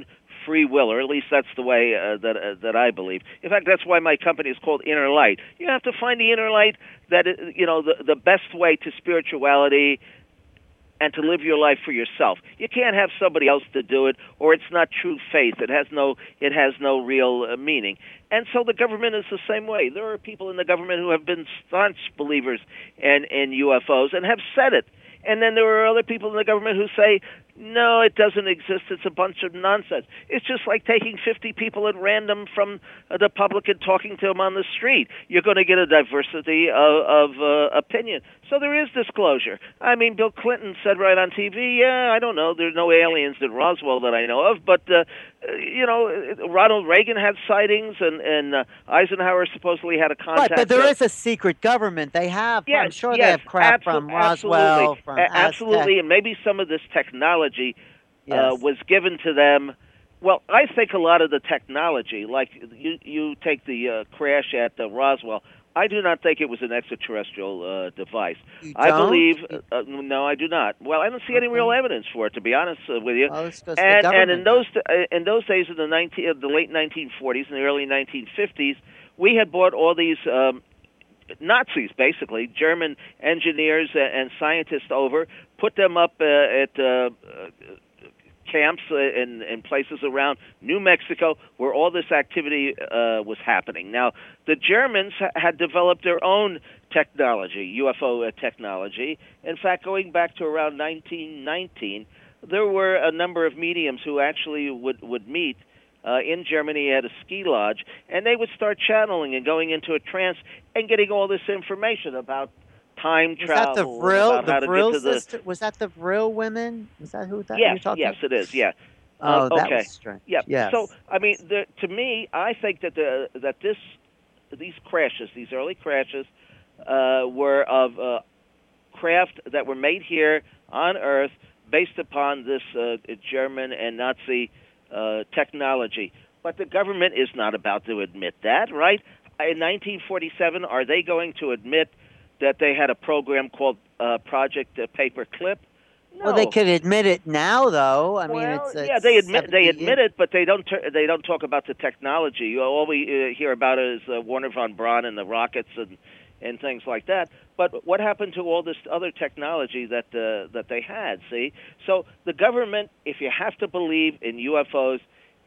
Speaker 2: free will, or at least that's the way uh, that uh, that I believe. In fact, that's why my company is called Inner Light. You have to find the inner light that, you know, the the best way to spirituality and to live your life for yourself. You can't have somebody else to do it, or it's not true faith. It has no it has no real uh, meaning. And so the government is the same way. There are people in the government who have been staunch believers in, in U F Os and have said it. And then there are other people in the government who say, no, it doesn't exist. It's a bunch of nonsense. It's just like taking fifty people at random from the public and talking to them on the street. You're going to get a diversity of, of uh, opinion. So there is disclosure. I mean, Bill Clinton said right on T V, yeah, I don't know, there's no aliens in Roswell that I know of, but, uh, you know, Ronald Reagan had sightings, and, and uh, Eisenhower supposedly had a contact.
Speaker 1: Right, but there is a secret government. They have,
Speaker 2: yes,
Speaker 1: I'm sure
Speaker 2: yes,
Speaker 1: they have crap
Speaker 2: abso-
Speaker 1: from Roswell,
Speaker 2: absolutely.
Speaker 1: from
Speaker 2: A- Absolutely,
Speaker 1: Aztec.
Speaker 2: and maybe some of this technology
Speaker 1: Yes.
Speaker 2: uh, was given to them. Well, I think a lot of the technology, like you, you take the uh, crash at uh, Roswell, I do not think it was an extraterrestrial uh, device.
Speaker 1: You
Speaker 2: I
Speaker 1: don't?
Speaker 2: believe, uh, no, I do not. Well, I don't see any
Speaker 1: Okay.
Speaker 2: real evidence for it, to be honest uh, with you.
Speaker 1: Well, it's 'cause the
Speaker 2: and and in
Speaker 1: government
Speaker 2: those uh, in those days, in the nineteen, uh, the late nineteen forties and the early nineteen fifties, we had bought all these. Um, Nazis, basically, German engineers and scientists over, put them up uh, at uh, uh, camps uh, in, in places around New Mexico where all this activity uh, was happening. Now, the Germans ha- had developed their own technology, U F O uh, technology. In fact, going back to around nineteen nineteen, there were a number of mediums who actually would, would meet Uh, in Germany at a ski lodge, and they would start channeling and going into a trance and getting all this information about time
Speaker 1: Was
Speaker 2: travel.
Speaker 1: that the Vril,
Speaker 2: about how
Speaker 1: the
Speaker 2: to
Speaker 1: Vril
Speaker 2: get to the...
Speaker 1: sister? Was that the Vril women? Was that who that
Speaker 2: Yes,
Speaker 1: you're talking
Speaker 2: yes,
Speaker 1: about?
Speaker 2: it is. Yeah.
Speaker 1: Oh,
Speaker 2: Uh,
Speaker 1: that
Speaker 2: okay.
Speaker 1: was strange.
Speaker 2: Yeah.
Speaker 1: Yes.
Speaker 2: So, I mean, the, to me, I think that the that this these crashes, these early crashes, uh, were of uh, craft that were made here on Earth based upon this uh, German and Nazi uh, technology. But the government is not about to admit that, right? In nineteen forty-seven, are they going to admit that they had a program called uh, Project uh, Paperclip? No.
Speaker 1: Well, they could admit it now, though. I mean,
Speaker 2: well,
Speaker 1: it's, it's
Speaker 2: yeah, they admit they admit
Speaker 1: years.
Speaker 2: it, but they don't ter- they don't talk about the technology. All we uh, hear about is uh, Warner von Braun and the rockets and and things like that. But what happened to all this other technology that uh, that they had? See, so the government, if you have to believe in U F Os,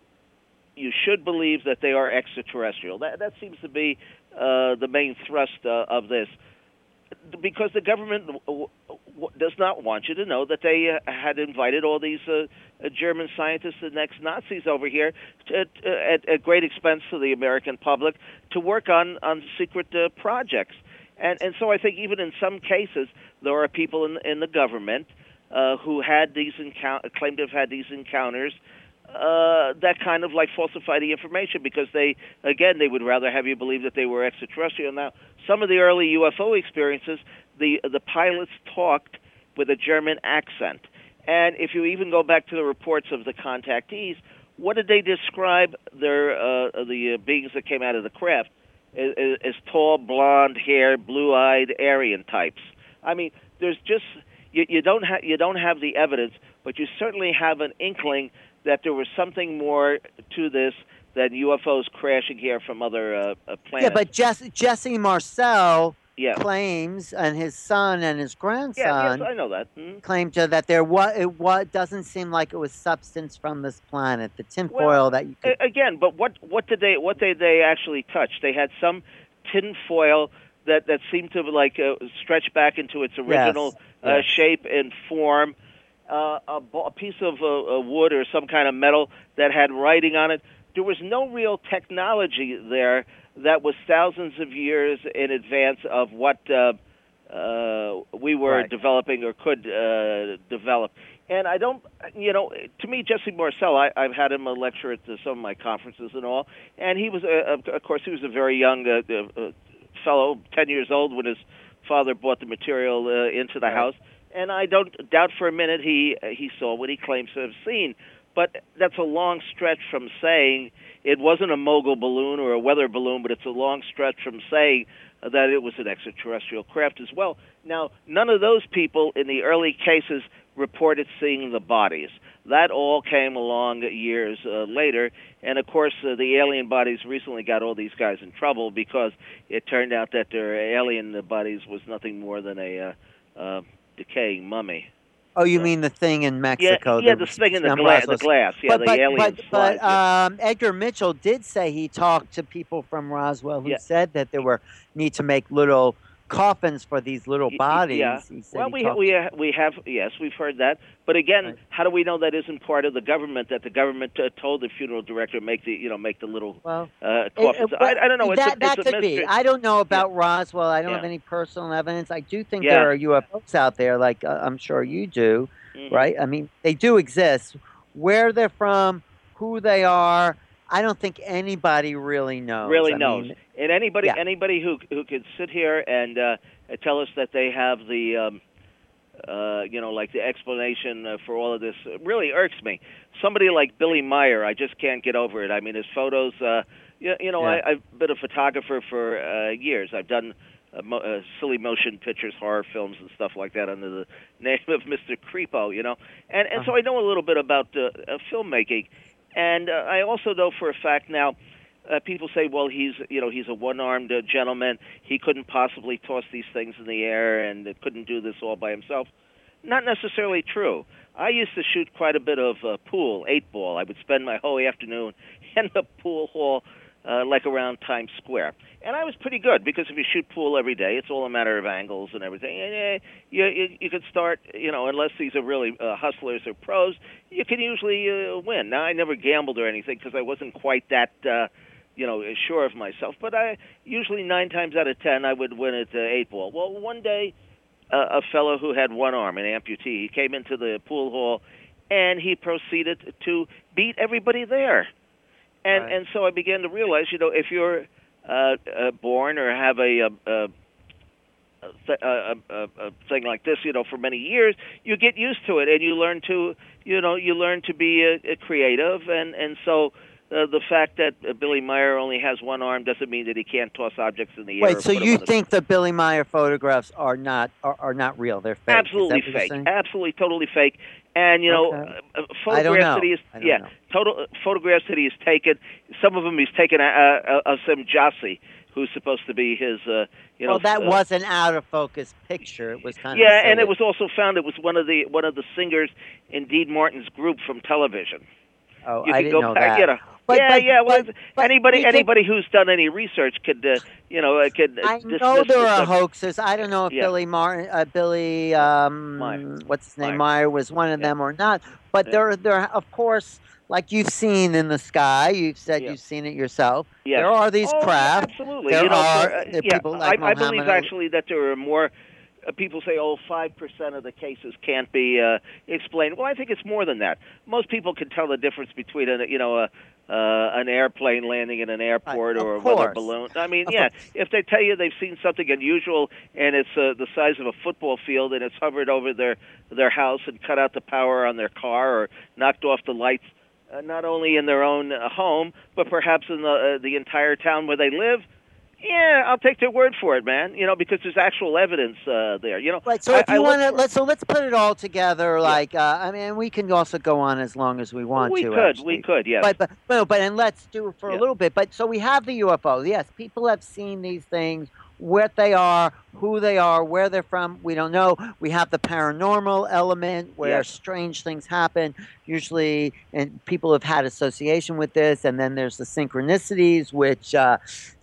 Speaker 2: you should believe that they are extraterrestrial. That that seems to be uh, the main thrust uh, of this, because the government w- w- does not want you to know that they uh, had invited all these uh, uh, German scientists and ex-Nazis over here to, uh, at, at great expense to the American public to work on on secret uh, projects. And and so I think even in some cases there are people in in the government uh, who had these encou- claimed to have had these encounters. Uh, that kind of like falsify the information, because they, again, they would rather have you believe that they were extraterrestrial. Now, some of the early U F O experiences, the the pilots talked with a German accent, and if you even go back to the reports of the contactees, what did they describe their uh, the uh, beings that came out of the craft as, as tall, blonde-haired, blue-eyed Aryan types? I mean, there's just you, you don't have you don't have the evidence, but you certainly have an inkling that there was something more to this than U F Os crashing here from other uh, uh, planets.
Speaker 1: Yeah, but Jesse, Jesse Marcel
Speaker 2: yeah.
Speaker 1: claims, and his son and his grandson
Speaker 2: Yeah, yes, I know that. Mm-hmm.
Speaker 1: claimed to, that there was it was doesn't seem like it was substance from this planet, the tinfoil
Speaker 2: well,
Speaker 1: that you could...
Speaker 2: again. But what what did they what did they actually touch? They had some tinfoil that that seemed to like uh, stretch back into its original
Speaker 1: yes.
Speaker 2: Uh,
Speaker 1: yes.
Speaker 2: shape and form. Uh, a, a piece of uh, uh, wood or some kind of metal that had writing on it. There was no real technology there that was thousands of years in advance of what uh, uh, we were
Speaker 1: right.
Speaker 2: developing or could uh, develop. And I don't, you know, to me, Jesse Marcel, I, I've had him a lecture at the, some of my conferences and all, and he was, uh, of course, he was a very young uh, uh, fellow, ten years old when his father brought the material uh, into the
Speaker 1: right.
Speaker 2: house. And I don't doubt for a minute he he saw what he claims to have seen. but that's a long stretch from saying it wasn't a mogul balloon or a weather balloon, but it's a long stretch from saying that it was an extraterrestrial craft as well. Now, none of those people in the early cases reported seeing the bodies. That all came along years uh, later, and of course uh, the alien bodies recently got all these guys in trouble because it turned out that their alien bodies was nothing more than a uh, uh, decaying mummy.
Speaker 1: Oh, you
Speaker 2: So,
Speaker 1: mean the thing in
Speaker 2: yeah,
Speaker 1: Mexico?
Speaker 2: yeah,
Speaker 1: the
Speaker 2: the thing in the, gla- the glass, yeah,
Speaker 1: but,
Speaker 2: the
Speaker 1: but,
Speaker 2: alien
Speaker 1: but,
Speaker 2: slide.
Speaker 1: but um, Edgar Mitchell did say he talked to people from Roswell who
Speaker 2: yeah.
Speaker 1: said that there were need to make little coffins for these little bodies.
Speaker 2: Yeah.
Speaker 1: He said
Speaker 2: well,
Speaker 1: he
Speaker 2: we
Speaker 1: talked
Speaker 2: we
Speaker 1: to...
Speaker 2: we have yes, we've heard that. But again,
Speaker 1: Right.
Speaker 2: how do we know that isn't part of the government? That the government uh, told the funeral director make the you know make the little
Speaker 1: well,
Speaker 2: uh,
Speaker 1: it,
Speaker 2: coffins.
Speaker 1: it,
Speaker 2: I, I don't know. It's
Speaker 1: that
Speaker 2: a,
Speaker 1: that
Speaker 2: it's a
Speaker 1: could
Speaker 2: mystery.
Speaker 1: be. I don't know about
Speaker 2: Yeah.
Speaker 1: Roswell. I don't
Speaker 2: Yeah.
Speaker 1: have any personal evidence. I do think
Speaker 2: Yeah.
Speaker 1: there are U F Os out there, like uh, I'm sure you do,
Speaker 2: Mm-hmm.
Speaker 1: right? I mean, they do exist. Where they're from, who they are, I don't think anybody really knows.
Speaker 2: Really
Speaker 1: I
Speaker 2: knows.
Speaker 1: mean,
Speaker 2: and anybody
Speaker 1: yeah.
Speaker 2: anybody who who could sit here and uh, tell us that they have the um, uh, you know like the explanation uh, for all of this uh, really irks me. Somebody like Billy Meyer, I just can't get over it. I mean, his photos. Uh, you, you know,
Speaker 1: Yeah.
Speaker 2: I, I've been a photographer for uh, years. I've done uh, mo- uh, silly motion pictures, horror films, and stuff like that under the name of Mister Creepo. You know, and and
Speaker 1: Uh-huh.
Speaker 2: so I know a little bit about uh, uh, filmmaking, and uh, I also know for a fact now. Uh, people say, well, he's you know he's a one-armed uh, gentleman. He couldn't possibly toss these things in the air and uh, couldn't do this all by himself. Not necessarily true. I used to shoot quite a bit of uh, pool, eight ball. I would spend my whole afternoon in the pool hall, uh, like around Times Square, and I was pretty good because if you shoot pool every day, it's all a matter of angles and everything. And uh, you, you you could start, you know, unless these are really uh, hustlers or pros, you can usually uh, win. Now I never gambled or anything because I wasn't quite that. Uh, you know, sure of myself. But I usually nine times out of ten I would win at uh, eight ball. Well, one day uh, a fellow who had one arm, an amputee, he came into the pool hall and he proceeded to beat everybody there. And
Speaker 1: Right.
Speaker 2: and so I began to realize, you know, if you're uh, uh, born or have a, a, a A, a, a thing like this, you know, for many years, you get used to it, and you learn to, you know, you learn to be a, a creative, and and so uh, the fact that uh, Billy Meyer only has one arm doesn't mean that he can't toss objects in the air.
Speaker 1: Wait,
Speaker 2: or
Speaker 1: so
Speaker 2: put them
Speaker 1: you
Speaker 2: on the
Speaker 1: think the Billy Meyer photographs are not are, are not real? They're fake.
Speaker 2: absolutely
Speaker 1: Is that what you're
Speaker 2: fake,
Speaker 1: saying?
Speaker 2: absolutely totally fake, and you know,
Speaker 1: Okay.
Speaker 2: uh, uh,
Speaker 1: I don't
Speaker 2: photographs
Speaker 1: know.
Speaker 2: that he has,
Speaker 1: I don't
Speaker 2: yeah,
Speaker 1: know.
Speaker 2: total uh, photographs that he has taken. Some of them he's taken uh, uh, of some Jossie, who's supposed to be his, uh, you know.
Speaker 1: Well, that
Speaker 2: uh,
Speaker 1: was an out of focus picture. It was kind of
Speaker 2: yeah,
Speaker 1: silly.
Speaker 2: and it was also found it was one of the one of the singers in Dean Martin's group from television.
Speaker 1: Oh,
Speaker 2: You
Speaker 1: I
Speaker 2: could
Speaker 1: didn't
Speaker 2: go
Speaker 1: know
Speaker 2: back,
Speaker 1: that.
Speaker 2: you know.
Speaker 1: But,
Speaker 2: yeah,
Speaker 1: but,
Speaker 2: yeah. Well,
Speaker 1: but, but
Speaker 2: anybody
Speaker 1: you think-
Speaker 2: anybody who's done any research could, uh, you know, uh, could uh,
Speaker 1: I
Speaker 2: dismiss
Speaker 1: know there
Speaker 2: the
Speaker 1: are
Speaker 2: subject.
Speaker 1: hoaxes. I don't know if
Speaker 2: Yeah.
Speaker 1: Billy Martin, uh, Billy, um,
Speaker 2: Meyer.
Speaker 1: what's his name,
Speaker 2: Meyer.
Speaker 1: Meyer was one of
Speaker 2: Yeah.
Speaker 1: them or not. But
Speaker 2: Yeah.
Speaker 1: there, there, of course, like you've seen in the sky. You've said
Speaker 2: Yeah.
Speaker 1: you've seen it yourself.
Speaker 2: Yes.
Speaker 1: There are these
Speaker 2: oh,
Speaker 1: craft.
Speaker 2: Yeah, absolutely.
Speaker 1: There
Speaker 2: you know,
Speaker 1: are
Speaker 2: for, uh,
Speaker 1: there are
Speaker 2: yeah,
Speaker 1: people like
Speaker 2: I, I believe
Speaker 1: Mohammed Ali.
Speaker 2: actually that there are more. Uh, people say, "Oh, five percent of the cases can't be uh, explained." Well, I think it's more than that. Most people can tell the difference between a, you know, a, uh, an airplane landing in an airport
Speaker 1: Right,
Speaker 2: or
Speaker 1: of
Speaker 2: a weather
Speaker 1: course.
Speaker 2: balloon. I mean,
Speaker 1: Of
Speaker 2: yeah,
Speaker 1: course.
Speaker 2: if they tell you they've seen something unusual and it's uh, the size of a football field and it's hovered over their their house and cut out the power on their car or knocked off the lights, uh, not only in their own uh, home but perhaps in the uh, the entire town where they live. Yeah, I'll take their word for it, man. You know, because there's actual evidence uh, there. You know,
Speaker 1: Right. So
Speaker 2: I,
Speaker 1: if you
Speaker 2: I
Speaker 1: want to,
Speaker 2: look for-
Speaker 1: let's so let's put it all together. Like, uh, I mean, we can also go on as long as we want
Speaker 2: we
Speaker 1: to.
Speaker 2: could,
Speaker 1: actually.
Speaker 2: we could, yes.
Speaker 1: But but no, but and let's do it for
Speaker 2: Yeah.
Speaker 1: a little bit. But so we have the U F O. Yes, people have seen these things. What they are, who they are, where they're from, we don't know. We have the paranormal element where
Speaker 2: Yes.
Speaker 1: strange things happen. Usually, and people have had association with this. And then there's the synchronicities, which uh,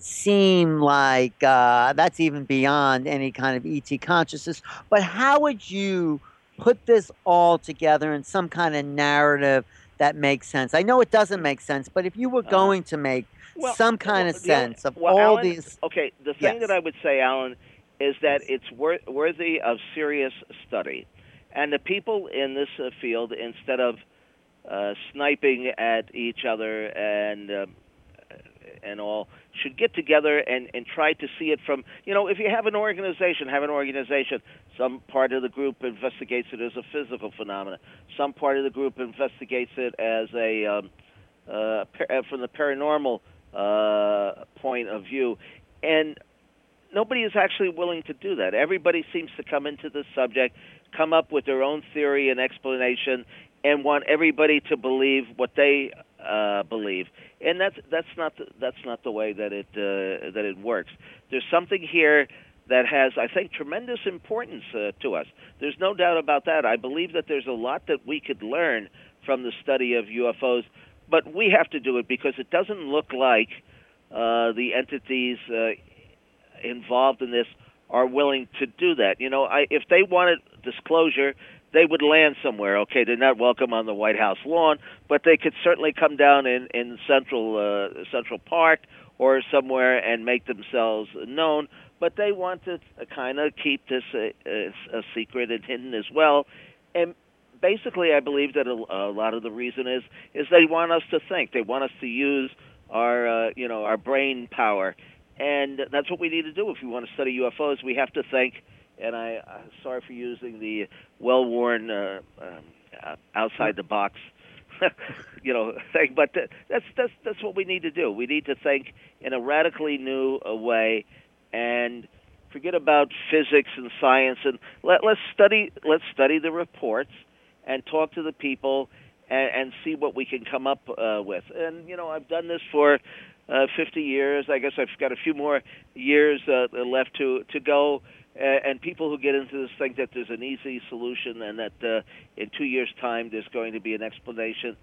Speaker 1: seem like uh, that's even beyond any kind of E T consciousness. But how would you put this all together in some kind of narrative that makes sense? I know it doesn't make sense, but if you were
Speaker 2: Uh,
Speaker 1: going to make
Speaker 2: Well,
Speaker 1: some kind
Speaker 2: well,
Speaker 1: of
Speaker 2: the only-
Speaker 1: sense of
Speaker 2: well,
Speaker 1: all
Speaker 2: Alan,
Speaker 1: these.
Speaker 2: Okay, the thing
Speaker 1: Yes.
Speaker 2: that I would say, Alan, is that
Speaker 1: Yes.
Speaker 2: it's wor- worthy of serious study. And the people in this uh, field, instead of uh, sniping at each other and uh, and all should get together and, and try to see it from, you know, if you have an organization, have an organization. Some part of the group investigates it as a physical phenomenon. Some part of the group investigates it as a, um, uh, from the paranormal uh, point of view. And nobody is actually willing to do that. Everybody seems to come into the subject, come up with their own theory and explanation, and want everybody to believe what they uh, believe. And that's that's not the, that's not the way that it uh, that it works. There's something here that has, I think, tremendous importance uh, to us. There's no doubt about that. I believe that there's a lot that we could learn from the study of U F Os, but we have to do it because it doesn't look like uh, the entities uh, involved in this are willing to do that. You know, I, if they wanted disclosure, they would land somewhere. Okay, they're not welcome on the White House lawn, but they could certainly come down in, in Central uh, Central Park or somewhere and make themselves known. But they want to kind of keep this a, a, a secret and hidden as well. And basically, I believe that a, a lot of the reason is is they want us to think. They want us to use our uh, you know our brain power, and that's what we need to do if we want to study U F Os. We have to think. And I, I'm sorry for using the well-worn uh, um, outside the box, you know, thing, but that's that's that's what we need to do. We need to think in a radically new uh, way, and forget about physics and science, and let, let's study let's study the reports and talk to the people and, and see what we can come up uh, with. And you know, I've done this for uh, fifty years. I guess I've got a few more years uh, left to to go. Uh, and people who get into this think that there's an easy solution and that uh, in two years' time there's going to be an explanation,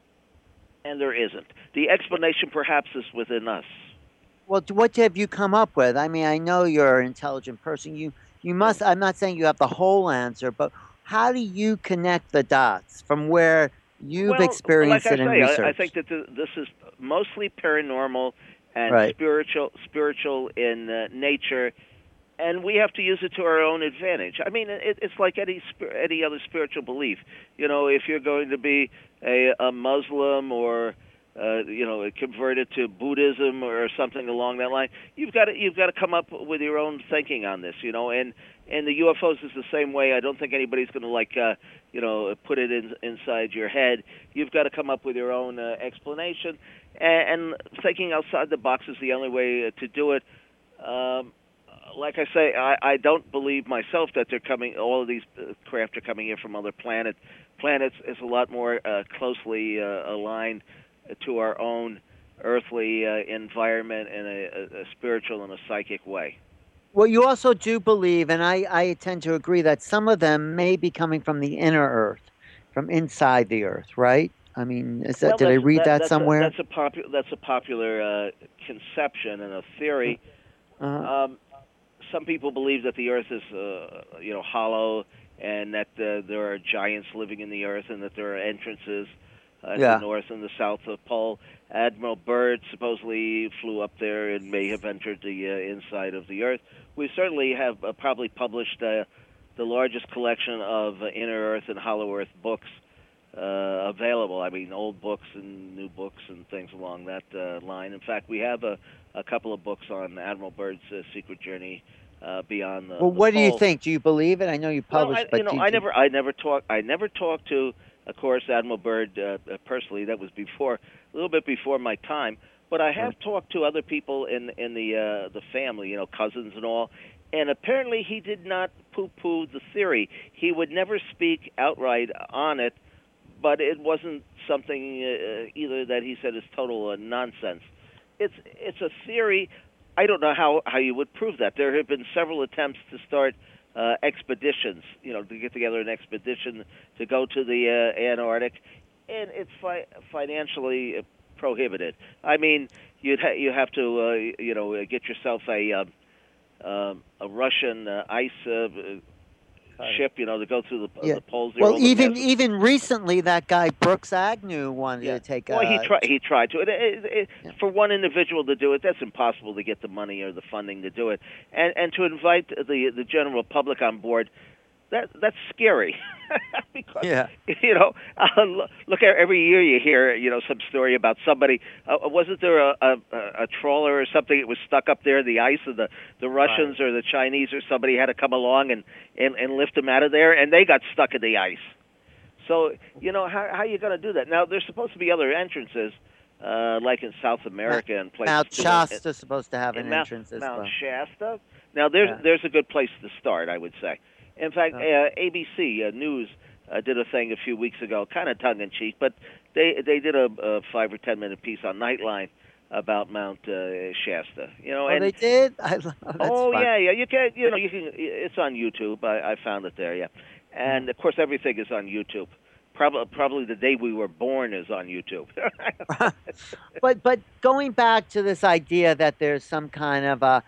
Speaker 2: and there isn't. The explanation perhaps is within us.
Speaker 1: Well, what have you come up with? I mean, I know you're an intelligent person. You, you must. I'm not saying you have the whole answer, but how do you connect the dots from where you've
Speaker 2: well,
Speaker 1: experienced
Speaker 2: like
Speaker 1: it in
Speaker 2: I say,
Speaker 1: research?
Speaker 2: I, I think that the, this is mostly paranormal and
Speaker 1: right.
Speaker 2: spiritual, spiritual in uh, nature. And we have to use it to our own advantage. I mean, it, it's like any any other spiritual belief. You know, if you're going to be a, a Muslim or uh, you know converted to Buddhism or something along that line, you've got to you've got to come up with your own thinking on this. You know, and and the U F Os is the same way. I don't think anybody's going to like uh, you know put it in, inside your head. You've got to come up with your own uh, explanation, and, and thinking outside the box is the only way to do it. Um, Like I say, I, I don't believe myself that they're coming. All of these craft are coming here from other planets. Planets is a lot more uh, closely uh, aligned to our own earthly uh, environment in a, a spiritual and a psychic way.
Speaker 1: Well, you also do believe, and I, I tend to agree, that some of them may be coming from the inner Earth, from inside the Earth, right? I mean, is that,
Speaker 2: well,
Speaker 1: did I read
Speaker 2: that,
Speaker 1: that
Speaker 2: that's
Speaker 1: somewhere?
Speaker 2: A, that's a popular that's a popular uh, conception and a theory.
Speaker 1: Uh-huh.
Speaker 2: Um, Some people believe that the Earth is, uh, you know, hollow, and that uh, there are giants living in the Earth, and that there are entrances uh,
Speaker 1: yeah.
Speaker 2: to the North and the South Pole. Admiral Byrd supposedly flew up there and may have entered the uh, inside of the Earth. We certainly have uh, probably published uh, the largest collection of uh, inner Earth and hollow Earth books uh, available. I mean, old books and new books and things along that uh, line. In fact, we have a, a couple of books on Admiral Byrd's uh, secret journey uh, beyond the.
Speaker 1: Well,
Speaker 2: the
Speaker 1: what do you
Speaker 2: pole.
Speaker 1: think? Do you believe it? I know you published,
Speaker 2: well, I,
Speaker 1: but
Speaker 2: you know,
Speaker 1: do,
Speaker 2: I
Speaker 1: do...
Speaker 2: never, I never talked, I never talked to, of course, Admiral Byrd uh, personally. That was before, a little bit before my time. But I have talked to other people in in the uh, the family, you know, cousins and all. And apparently, he did not poo-poo the theory. He would never speak outright on it, but it wasn't something uh, either that he said is total uh, nonsense. It's it's a theory. I don't know how, how you would prove that. There have been several attempts to start uh, expeditions, you know, to get together an expedition to go to the uh, Antarctic, and it's fi- financially prohibited. I mean, you'd ha- you have to uh, you know get yourself a um, um, a Russian uh, ice uh, ship, you know, to go through the,
Speaker 1: yeah.
Speaker 2: the poles.
Speaker 1: Well, even
Speaker 2: massive...
Speaker 1: even recently, that guy Brooks Agnew wanted
Speaker 2: yeah.
Speaker 1: to take.
Speaker 2: Well,
Speaker 1: a...
Speaker 2: he tried. He tried to. It, it, it,
Speaker 1: yeah.
Speaker 2: For one individual to do it, that's impossible to get the money or the funding to do it. And and to invite the the general public on board, that that's scary because
Speaker 1: Yeah.
Speaker 2: you know uh, look at every year you hear you know some story about somebody. Uh, wasn't there a, a a trawler or something that was stuck up there in the ice, and the the
Speaker 1: Right.
Speaker 2: Russians or the Chinese or somebody had to come along and and, and lift them out of there, and they got stuck in the ice. So you know how how are you going to do that? Now there's supposed to be other entrances, uh, like in South
Speaker 1: Mount,
Speaker 2: America and places
Speaker 1: Mount
Speaker 2: too. In,
Speaker 1: Shasta's supposed to have
Speaker 2: in
Speaker 1: an
Speaker 2: Mount
Speaker 1: entrance as
Speaker 2: Mount
Speaker 1: well.
Speaker 2: Shasta. Now there's
Speaker 1: Yeah.
Speaker 2: there's a good place to start, I would say. In fact,
Speaker 1: Uh,
Speaker 2: uh, A B C uh, News uh, did a thing a few weeks ago, kind of tongue in cheek, but they they did a, a five or ten minute piece on Nightline about Mount uh, Shasta. You know,
Speaker 1: oh,
Speaker 2: and
Speaker 1: they did. I love, oh, that's
Speaker 2: oh
Speaker 1: fun.
Speaker 2: yeah, yeah, you can you know you can. It's on YouTube. I, I found it there. Yeah,
Speaker 1: Yeah.
Speaker 2: and of course everything is on YouTube. Probably probably the day we were born is on YouTube.
Speaker 1: but but going back to this idea that there's some kind of a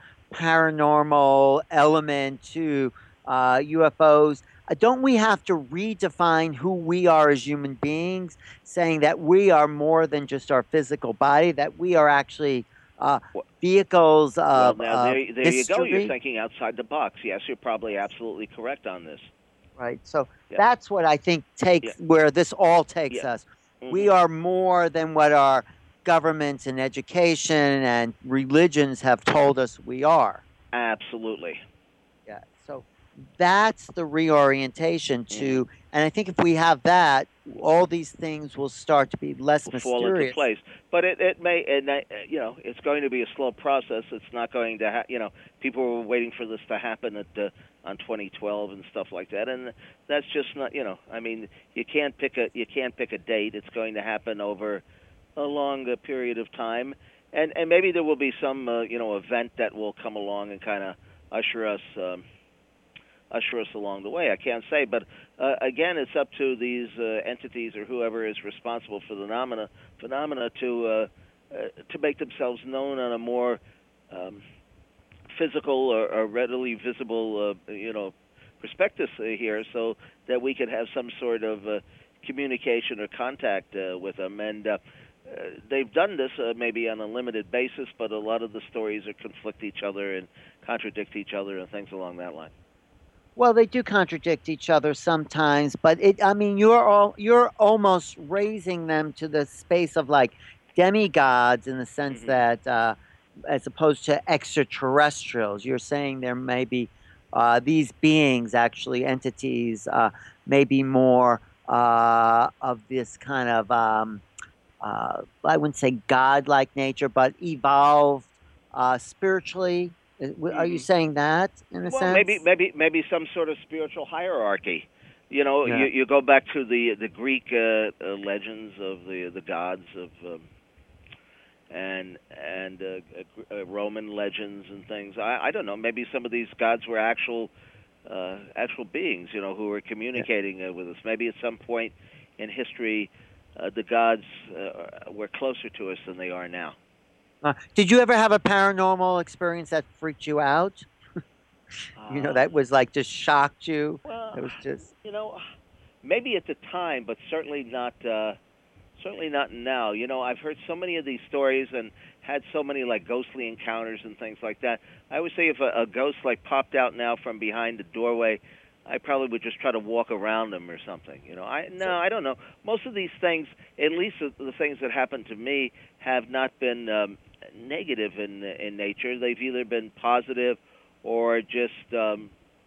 Speaker 1: paranormal element to uh, U F Os, uh, don't we have to redefine who we are as human beings, saying that we are more than just our physical body, that we are actually uh, vehicles
Speaker 2: Well,
Speaker 1: of,
Speaker 2: now
Speaker 1: of
Speaker 2: there, there you go. You're
Speaker 1: history?
Speaker 2: thinking outside the box. Yes, you're probably absolutely correct on this.
Speaker 1: Right. So
Speaker 2: Yeah,
Speaker 1: that's what I think
Speaker 2: yeah,
Speaker 1: takes where this all takes
Speaker 2: yeah.
Speaker 1: us. We
Speaker 2: Hmm.
Speaker 1: are more than what our governments and education and religions have told us we are.
Speaker 2: Absolutely.
Speaker 1: Yeah. So that's the reorientation
Speaker 2: Hmm.
Speaker 1: to, and I think if we have that, all these things will start to be less
Speaker 2: Will fall into
Speaker 1: mysterious.
Speaker 2: place, but it it may, and uh, you know, it's going to be a slow process. It's not going to, ha- you know, people were waiting for this to happen at uh, on twenty twelve and stuff like that, and that's just not, you know, I mean, you can't pick a you can't pick a date. It's going to happen over a long uh, period of time, and and maybe there will be some uh, you know event that will come along and kind of usher us. Um, usher us along the way. I can't say, but uh, again, it's up to these uh, entities or whoever is responsible for the phenomena phenomena to uh, uh, to make themselves known on a more um, physical or, or readily visible, uh, you know, prospectus uh, here, so that we could have some sort of uh, communication or contact uh, with them. And uh, uh, they've done this uh, maybe on a limited basis, but a lot of the stories are conflict each other and contradict each other and things along that line.
Speaker 1: Well, they do contradict each other sometimes, but it, I mean, you're all, you're almost raising them to the space of like demigods in the sense
Speaker 2: Hmm.
Speaker 1: that, uh, as opposed to extraterrestrials, you're saying there may be uh, these beings, actually entities, uh, maybe more uh, of this kind of, um, uh, I wouldn't say godlike nature, but evolved uh, spiritually. Are you
Speaker 2: Hmm.
Speaker 1: saying that in a
Speaker 2: Well, maybe
Speaker 1: sense?
Speaker 2: maybe maybe some sort of spiritual hierarchy. You know, you
Speaker 1: Yeah.
Speaker 2: you go back to the the Greek uh, uh, legends of the the gods of um, and and uh, uh, Roman legends and things. I I don't know. Maybe some of these gods were actual uh, actual beings. You know, who were communicating uh, with us. Maybe at some point in history, uh, the gods uh, were closer to us than they are now.
Speaker 1: Uh, did you ever have a paranormal experience that freaked you out? You know,
Speaker 2: Um,
Speaker 1: that was like just shocked you.
Speaker 2: well,
Speaker 1: It was just
Speaker 2: you know, maybe at the time, but certainly not. Uh, Certainly not now. You know, I've heard so many of these stories and had so many like ghostly encounters and things like that. I would say if a, a ghost like popped out now from behind the doorway, I probably would just try to walk around them or something. You know, I no,
Speaker 1: so.
Speaker 2: I don't know. Most of these things, at least the, the things that happened to me, have not been um, negative in in nature. They've either been positive or just um,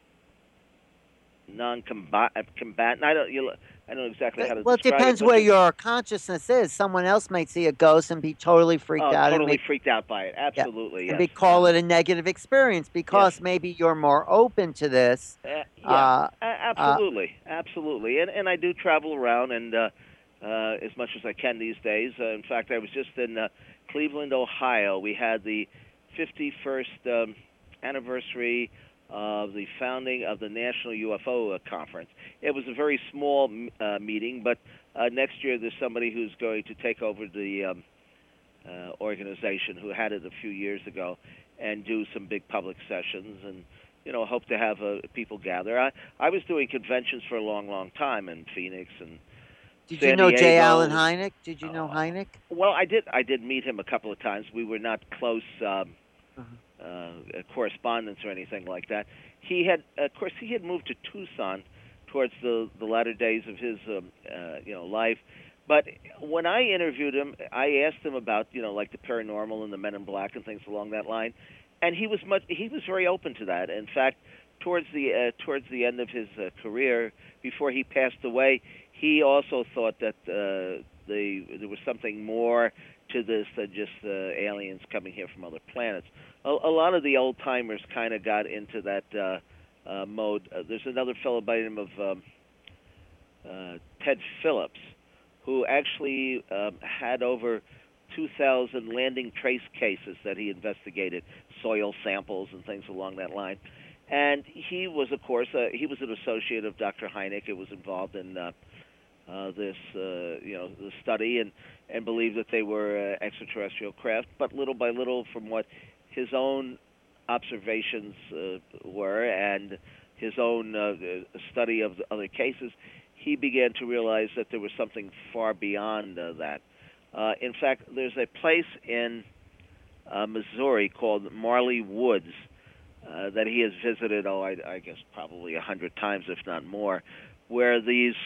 Speaker 2: non-combatant. Combatant. I don't. You know, I don't know exactly
Speaker 1: uh,
Speaker 2: how to
Speaker 1: Well, it
Speaker 2: describe it,
Speaker 1: depends
Speaker 2: but
Speaker 1: where
Speaker 2: you
Speaker 1: your consciousness is. Someone else might see a ghost and be totally freaked
Speaker 2: Oh,
Speaker 1: out and
Speaker 2: totally
Speaker 1: make
Speaker 2: freaked out by it.
Speaker 1: yeah,
Speaker 2: Absolutely,
Speaker 1: and
Speaker 2: yes.
Speaker 1: be call
Speaker 2: Uh-huh.
Speaker 1: it a negative experience
Speaker 2: Yes.
Speaker 1: because maybe you're more open to this.
Speaker 2: Uh, yeah.
Speaker 1: Uh,
Speaker 2: A-
Speaker 1: uh,
Speaker 2: absolutely. Absolutely. And and I do travel around and uh uh as much as I can these days. Uh, in fact, I was just in uh, Cleveland, Ohio. We had the fifty-first um anniversary of the founding of the National U F O uh, Conference. It was a very small uh, meeting, but uh, next year there's somebody who's going to take over the um, uh, organization who had it a few years ago and do some big public sessions and you know hope to have uh, people gather. I I was doing conventions for a long, long time in Phoenix and
Speaker 1: did you
Speaker 2: San
Speaker 1: know J. Allen
Speaker 2: Diego.
Speaker 1: Hynek? Did you know
Speaker 2: Uh,
Speaker 1: Hynek?
Speaker 2: well, I did I did meet him a couple of times. We were not close um,
Speaker 1: Uh-huh.
Speaker 2: uh, correspondence or anything like that. he had, of course, he had moved to Tucson towards the the latter days of his um, uh, you know life. But when I interviewed him, I asked him about you know like the paranormal and the Men in Black and things along that line, and he was much he was very open to that. In fact, towards the uh, towards the end of his uh, career, before he passed away, he also thought that uh, the there was something more to this than just uh, aliens coming here from other planets. A, a lot of the old timers kind of got into that uh, uh, mode. Uh, there's another fellow by the name of um, uh, Ted Phillips, who actually um, had over two thousand landing trace cases that he investigated, soil samples and things along that line. And he was, of course, uh, he was an associate of Doctor Hynek. It was involved in uh, uh, this, uh, you know, the study, and and believed that they were uh, extraterrestrial craft. But little by little, from what his own observations uh, were and his own uh, study of the other cases, he began to realize that there was something far beyond uh, that. Uh, in fact, there's a place in uh, Missouri called Marley Woods uh, that he has visited, oh, I, I guess probably a hundred times, if not more, where these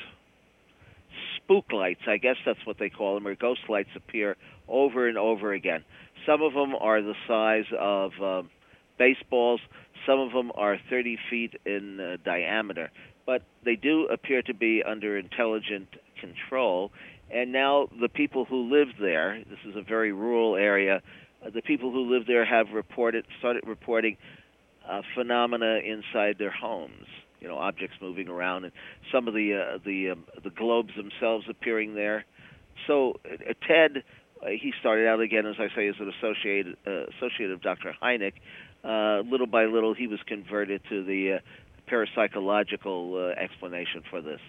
Speaker 2: spook lights, I guess that's what they call them, or ghost lights, appear over and over again. Some of them are the size of uh, baseballs. Some of them are thirty feet in uh, diameter. But they do appear to be under intelligent control. And now the people who live there, this is a very rural area, uh, the people who live there have reported, started reporting uh, phenomena inside their homes. You know, objects moving around, and some of the uh, the um, the globes themselves appearing there. So uh, Ted, uh, he started out again, as I say, as an associate uh, associate of Doctor Hynek. Uh, little by little, he was converted to the uh, parapsychological uh, explanation for this.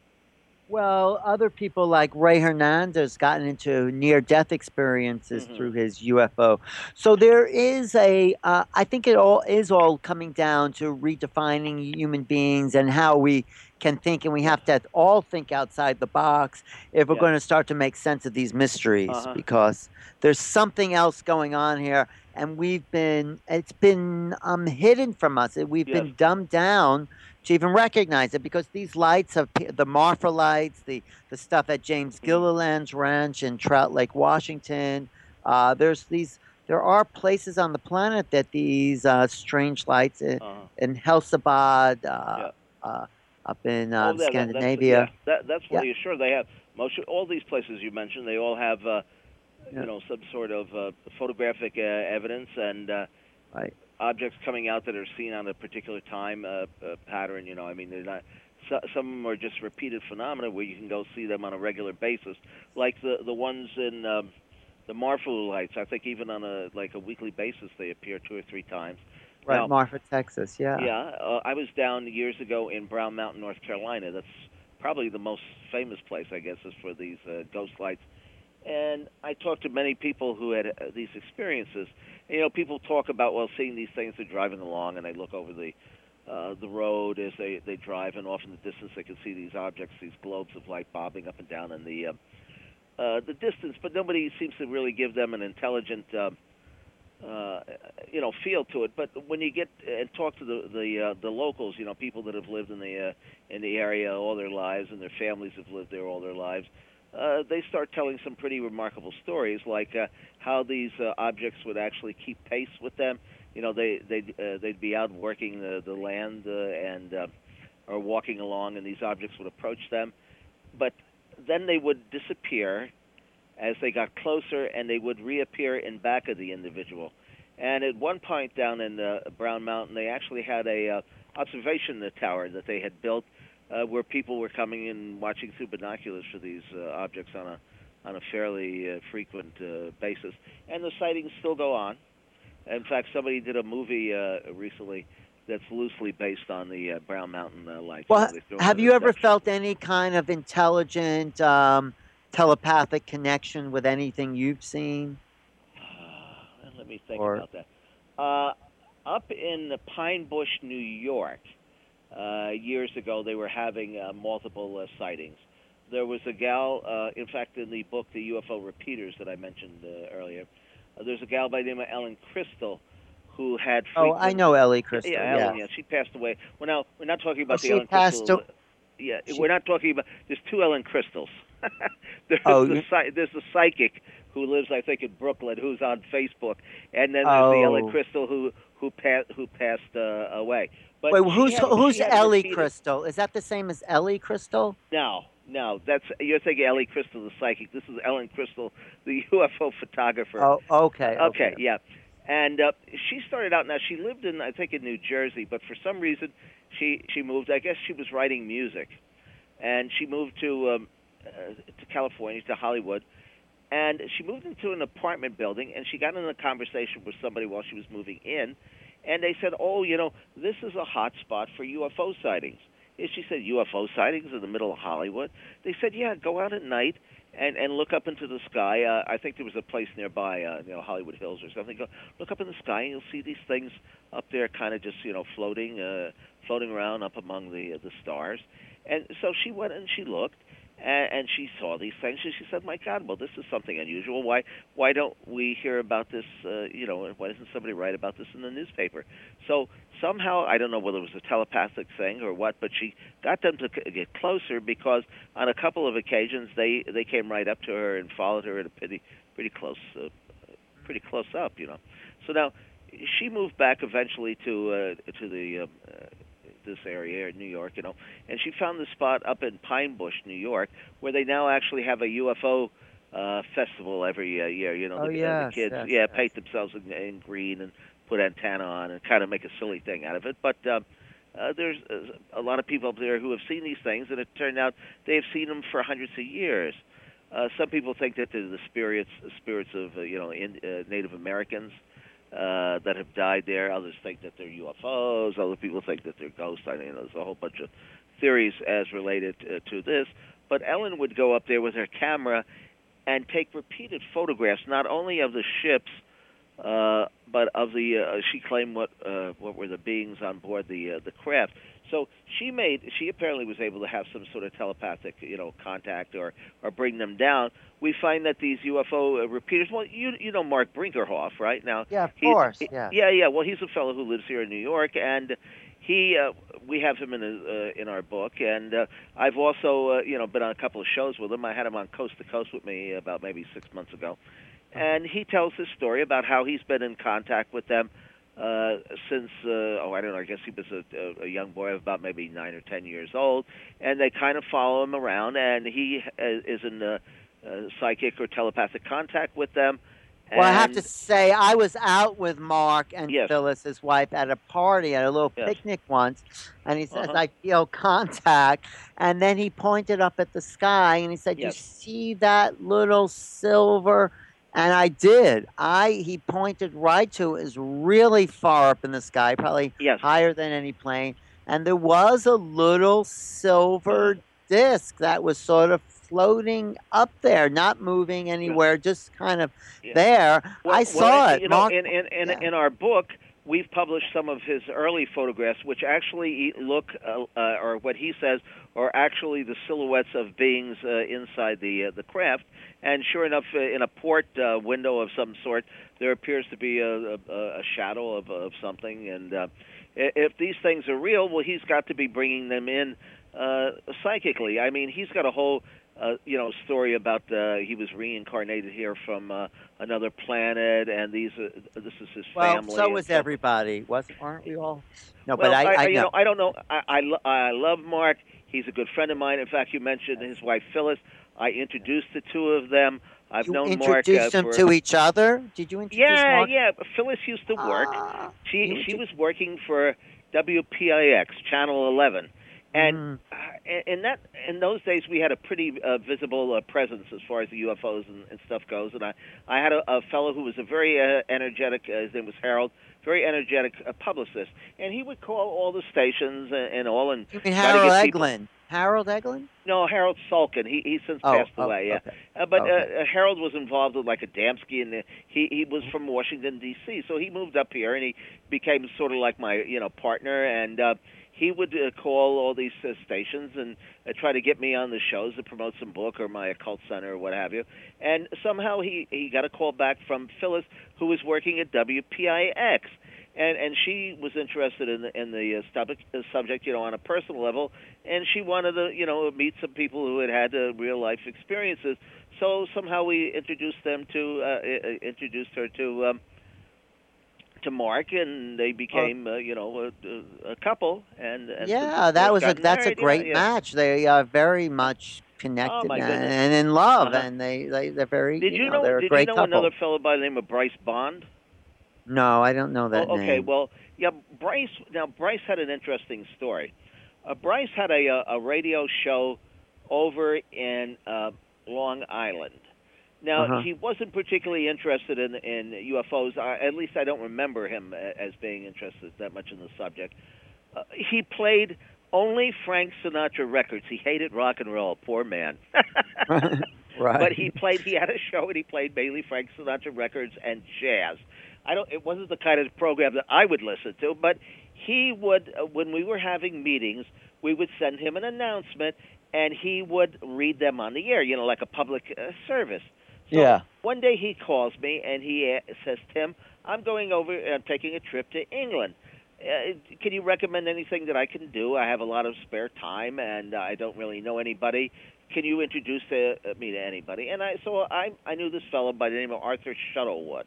Speaker 1: Well, other people like Ray Hernandez gotten into near-death experiences
Speaker 2: Mm-hmm.
Speaker 1: through his U F O. So there is a, uh, I think it all is all coming down to redefining human beings and how we can think, and we
Speaker 2: Yes.
Speaker 1: have to all think outside the box if we're
Speaker 2: Yes.
Speaker 1: going to start to make sense of these mysteries,
Speaker 2: Uh-huh.
Speaker 1: because there's something else going on here, and we've been, it's been um, hidden from us. We've
Speaker 2: Yes.
Speaker 1: been dumbed down to even recognize it, because these lights of the Marfa lights, the the stuff at James
Speaker 2: Mm-hmm.
Speaker 1: Gilliland's ranch in Trout Lake, Washington. Uh, there's these. There are places on the planet that these uh, strange lights in,
Speaker 2: Uh-huh.
Speaker 1: in Helsabad, uh,
Speaker 2: Yeah.
Speaker 1: uh, up in
Speaker 2: Oh,
Speaker 1: um,
Speaker 2: yeah, that, that's yeah.
Speaker 1: Scandinavia.
Speaker 2: That that's
Speaker 1: Yeah,
Speaker 2: fully assured. They have most all these places you mentioned. They all have uh, you
Speaker 1: yeah,
Speaker 2: know some sort of uh, photographic uh, evidence and uh,
Speaker 1: right.
Speaker 2: objects coming out that are seen on a particular time uh, uh, pattern. You know, I mean, they're not. So, some of them are just repeated phenomena where you can go see them on a regular basis, like the the ones in um, the Marfu lights. I think even on a like a weekly basis they appear two or three times.
Speaker 1: Right,
Speaker 2: Now,
Speaker 1: Marfa, Texas. Yeah.
Speaker 2: yeah, uh, I was down years ago in Brown Mountain, North Carolina. That's probably the most famous place, I guess, is for these uh, ghost lights. And I talked to many people who had uh, these experiences. And, you know, people talk about, well, seeing these things, they're driving along, and they look over the uh, the road as they, they drive, and off in the distance they can see these objects, these globes of light bobbing up and down in the uh, uh, the distance. But nobody seems to really give them an intelligent uh, uh, you know, feel to it. But when you get and talk to the the uh, the locals, you know, people that have lived in the uh, in the area all their lives, and their families have lived there all their lives, uh, they start telling some pretty remarkable stories, like uh, how these uh, objects would actually keep pace with them. You know, they they'd uh, they'd be out working the the land uh, and uh, or walking along, and these objects would approach them, but then they would disappear as they got closer, and they would reappear in back of the individual. And at one point down in uh, Brown Mountain, they actually had a uh, observation tower that they had built, uh, where people were coming in watching through binoculars for these uh, objects on a on a fairly uh, frequent uh, basis. And the sightings still go on. In fact, somebody did a movie uh, recently that's loosely based on the uh, Brown Mountain uh, lights. You
Speaker 1: Well,
Speaker 2: know, they threw in
Speaker 1: have
Speaker 2: an
Speaker 1: you ever
Speaker 2: Inception.
Speaker 1: felt any kind of intelligent, um, telepathic connection with anything you've seen?
Speaker 2: Let me think
Speaker 1: Or
Speaker 2: about that. Uh, up in Pine Bush, New York, uh, years ago, they were having uh, multiple uh, sightings. There was a gal, uh, in fact, in the book, The U F O Repeaters, that I mentioned uh, earlier, uh, there's a gal by the name of Ellen Crystal who had
Speaker 1: Oh, I
Speaker 2: frequent.
Speaker 1: know Ellie
Speaker 2: Yeah,
Speaker 1: Crystal.
Speaker 2: yeah, Ellen. Yeah,
Speaker 1: Yes.
Speaker 2: she passed away. Well, now we're not talking
Speaker 1: Oh,
Speaker 2: about the
Speaker 1: she
Speaker 2: Ellen
Speaker 1: passed.
Speaker 2: Crystal.
Speaker 1: To,
Speaker 2: Yeah,
Speaker 1: she.
Speaker 2: we're not talking about. There's two Ellen Crystals. there's
Speaker 1: Oh,
Speaker 2: the
Speaker 1: you,
Speaker 2: psy- there's the psychic who lives, I think, in Brooklyn, who's on Facebook, and then there's the Ellen
Speaker 1: oh.
Speaker 2: Crystal who who passed who passed uh, away. But
Speaker 1: Wait,
Speaker 2: she
Speaker 1: who's
Speaker 2: had she
Speaker 1: who's
Speaker 2: had
Speaker 1: Ellie
Speaker 2: repeated.
Speaker 1: Crystal? Is that the same as Ellie Crystal?
Speaker 2: No, no, that's you're thinking Ellie Crystal, the psychic. This is Ellen Crystal, the U F O photographer.
Speaker 1: Oh, okay,
Speaker 2: Uh, okay,
Speaker 1: okay.
Speaker 2: yeah. And uh, she started out. Now she lived in, I think, in New Jersey, but for some reason, she she moved. I guess she was writing music, and she moved to um, uh, to California, to Hollywood, and she moved into an apartment building, and she got in a conversation with somebody while she was moving in, and they said, "Oh, you know, this is a hot spot for U F O sightings." And she said, "U F O sightings in the middle of Hollywood?" They said, "Yeah, go out at night and and look up into the sky. Uh, I think there was a place nearby, uh, you know, Hollywood Hills or something. Go look up in the sky, and you'll see these things up there, kind of just you know floating, uh, floating around up among the uh, the stars." And so she went and she looked, and, and she saw these things, and she said, "My God, well, this is something unusual. Why why don't we hear about this? Uh, you know, why doesn't somebody write about this in the newspaper?" So somehow, I don't know whether it was a telepathic thing or what, but she got them to c- get closer because on a couple of occasions they they came right up to her and followed her at a pretty pretty close uh, pretty close up, you know. So now she moved back eventually to uh, to the um, uh, this area in New York, you know, and she found the spot up in Pine Bush, New York, where they now actually have a U F O uh, festival every uh, year. You know,
Speaker 1: Oh,
Speaker 2: the, uh, the
Speaker 1: yes,
Speaker 2: kids,
Speaker 1: yes,
Speaker 2: yeah,
Speaker 1: yes.
Speaker 2: paint themselves in, in green and put antenna on and kind of make a silly thing out of it. But uh, uh, there's uh, a lot of people up there who have seen these things, and it turned out they've seen them for hundreds of years. Uh, some people think that they're the spirits, the spirits of uh, you know in, uh, Native Americans uh, that have died there. Others think that they're U F Os. Other people think that they're ghosts. I mean, there's a whole bunch of theories as related uh, to this. But Ellen would go up there with her camera and take repeated photographs, not only of the ships, uh, but of the. Uh, she claimed what uh, what were the beings on board the uh, the craft. So she made. She apparently was able to have some sort of telepathic, you know, contact or or bring them down. We find that these U F O repeaters. Well, you you know Mark Brinkerhoff, right? Now
Speaker 1: Yeah, of
Speaker 2: he's
Speaker 1: course.
Speaker 2: he,
Speaker 1: Yeah.
Speaker 2: yeah yeah. Well, he's a fellow who lives here in New York, and he uh, we have him in a, uh, in our book, and uh, I've also uh, you know been on a couple of shows with him. I had him on Coast to Coast with me about maybe six months ago, and he tells his story about how he's been in contact with them uh, since uh, oh I don't know I guess he was a, a young boy of about maybe nine or ten years old, and they kind of follow him around, and he uh, is in uh, uh, psychic or telepathic contact with them,
Speaker 1: Well, I have to
Speaker 2: and
Speaker 1: say, I was out with Mark and
Speaker 2: yes,
Speaker 1: Phyllis, his wife, at a party at a little
Speaker 2: yes,
Speaker 1: picnic once, and he
Speaker 2: uh
Speaker 1: says,
Speaker 2: huh,
Speaker 1: "I feel contact," and then he pointed up at the sky and he said, "You
Speaker 2: yes,
Speaker 1: see that little silver?" And I did. I he pointed right to it. It was really far up in the sky, probably
Speaker 2: yes,
Speaker 1: higher than any plane, and there was a little silver disc that was sort of floating up there, not moving
Speaker 2: yeah,
Speaker 1: anywhere, just kind of
Speaker 2: yeah.
Speaker 1: there.
Speaker 2: Well,
Speaker 1: I
Speaker 2: well,
Speaker 1: saw it.
Speaker 2: you know,
Speaker 1: Mark,
Speaker 2: in in in,
Speaker 1: yeah.
Speaker 2: in our book, we've published some of his early photographs, which actually look, uh, uh, or what he says, are actually the silhouettes of beings uh, inside the uh, the craft. And sure enough, uh, in a port uh, window of some sort, there appears to be a, a, a shadow of, of something. And uh, if these things are real, well, he's got to be bringing them in uh, psychically. I mean, he's got a whole uh, you know, story about uh, he was reincarnated here from uh, another planet, and these uh, this is his
Speaker 1: Well,
Speaker 2: family.
Speaker 1: so
Speaker 2: And
Speaker 1: was
Speaker 2: so,
Speaker 1: everybody, wasn't? Aren't we all? No, but
Speaker 2: well,
Speaker 1: I,
Speaker 2: I, I
Speaker 1: I
Speaker 2: you
Speaker 1: know.
Speaker 2: know, I don't know. I I, lo- I love Mark. He's a good friend of mine. In fact, you mentioned his wife Phyllis. I introduced the two of them. I've
Speaker 1: You
Speaker 2: known Mark uh,
Speaker 1: introduced them
Speaker 2: for
Speaker 1: to each other. Did you introduce
Speaker 2: yeah,
Speaker 1: Mark?
Speaker 2: yeah. Phyllis used to work.
Speaker 1: Ah,
Speaker 2: She
Speaker 1: you
Speaker 2: she
Speaker 1: intro-
Speaker 2: was working for W P I X Channel eleven, and
Speaker 1: mm,
Speaker 2: uh, in that in those days we had a pretty uh, visible uh, presence as far as the U F Os and, and stuff goes. And I I had a, a fellow who was a very uh, energetic. Uh, his name was Harold. Very energetic uh, publicist, and he would call all the stations and, and all and
Speaker 1: you mean
Speaker 2: try to
Speaker 1: Harold
Speaker 2: get people.
Speaker 1: Eglin? Harold Eglin?
Speaker 2: No, Harold Sulkin. He he's since
Speaker 1: Oh,
Speaker 2: passed
Speaker 1: oh,
Speaker 2: away. Yeah,
Speaker 1: okay,
Speaker 2: uh, but uh,
Speaker 1: okay.
Speaker 2: uh, Harold was involved with like Adamski, and uh, he he was from Washington D C. So he moved up here, and he became sort of like my you know partner. And uh, he would uh, call all these uh, stations and uh, try to get me on the shows to promote some book or my occult center or what have you. And somehow he he got a call back from Phyllis, who was working at W P I X. and and she was interested in the in the uh, subject, uh, subject, you know, on a personal level, and she wanted to, you know, meet some people who had had uh, real life experiences. So somehow we introduced them to uh, uh, introduced her to. Um, to Mark, and they became, uh, you know, a, a couple, and and since of
Speaker 1: Yeah, that
Speaker 2: course
Speaker 1: was a
Speaker 2: gotten
Speaker 1: that's a
Speaker 2: married. Yeah,
Speaker 1: great
Speaker 2: yeah.
Speaker 1: match. They are very much
Speaker 2: Oh
Speaker 1: connected
Speaker 2: my
Speaker 1: and,
Speaker 2: goodness.
Speaker 1: and in
Speaker 2: Uh
Speaker 1: love,
Speaker 2: huh.
Speaker 1: and they they they're very,
Speaker 2: Did
Speaker 1: you
Speaker 2: you
Speaker 1: know,
Speaker 2: know?
Speaker 1: they're a
Speaker 2: Did you
Speaker 1: great
Speaker 2: know another
Speaker 1: couple.
Speaker 2: fellow by the name of Bryce Bond?
Speaker 1: No, I don't know that
Speaker 2: Oh, okay.
Speaker 1: name.
Speaker 2: Well, yeah, Bryce. Now, Bryce had an interesting story. Uh, Bryce had a a a radio show over in uh, Long Island.
Speaker 1: Uh
Speaker 2: Now,
Speaker 1: huh.
Speaker 2: he wasn't particularly interested in in U F Os. Uh, at least I don't remember him a- as being interested that much in the subject. Uh, he played only Frank Sinatra records. He hated rock and roll. Poor man. But he
Speaker 1: Right.
Speaker 2: played. He had a show, and he played mainly Frank Sinatra records and jazz. I don't. It wasn't the kind of program that I would listen to, but he would. Uh, when we were having meetings, we would send him an announcement, and he would read them on the air. You know, like a public uh, service. So
Speaker 1: Yeah.
Speaker 2: one day he calls me and he uh, says, "Tim, I'm going over. I'm taking a trip to England. Uh, can you recommend anything that I can do? I have a lot of spare time, and I don't really know anybody. Can you introduce uh, me to anybody?" And I so I I knew this fellow by the name of Arthur Shuttlewood,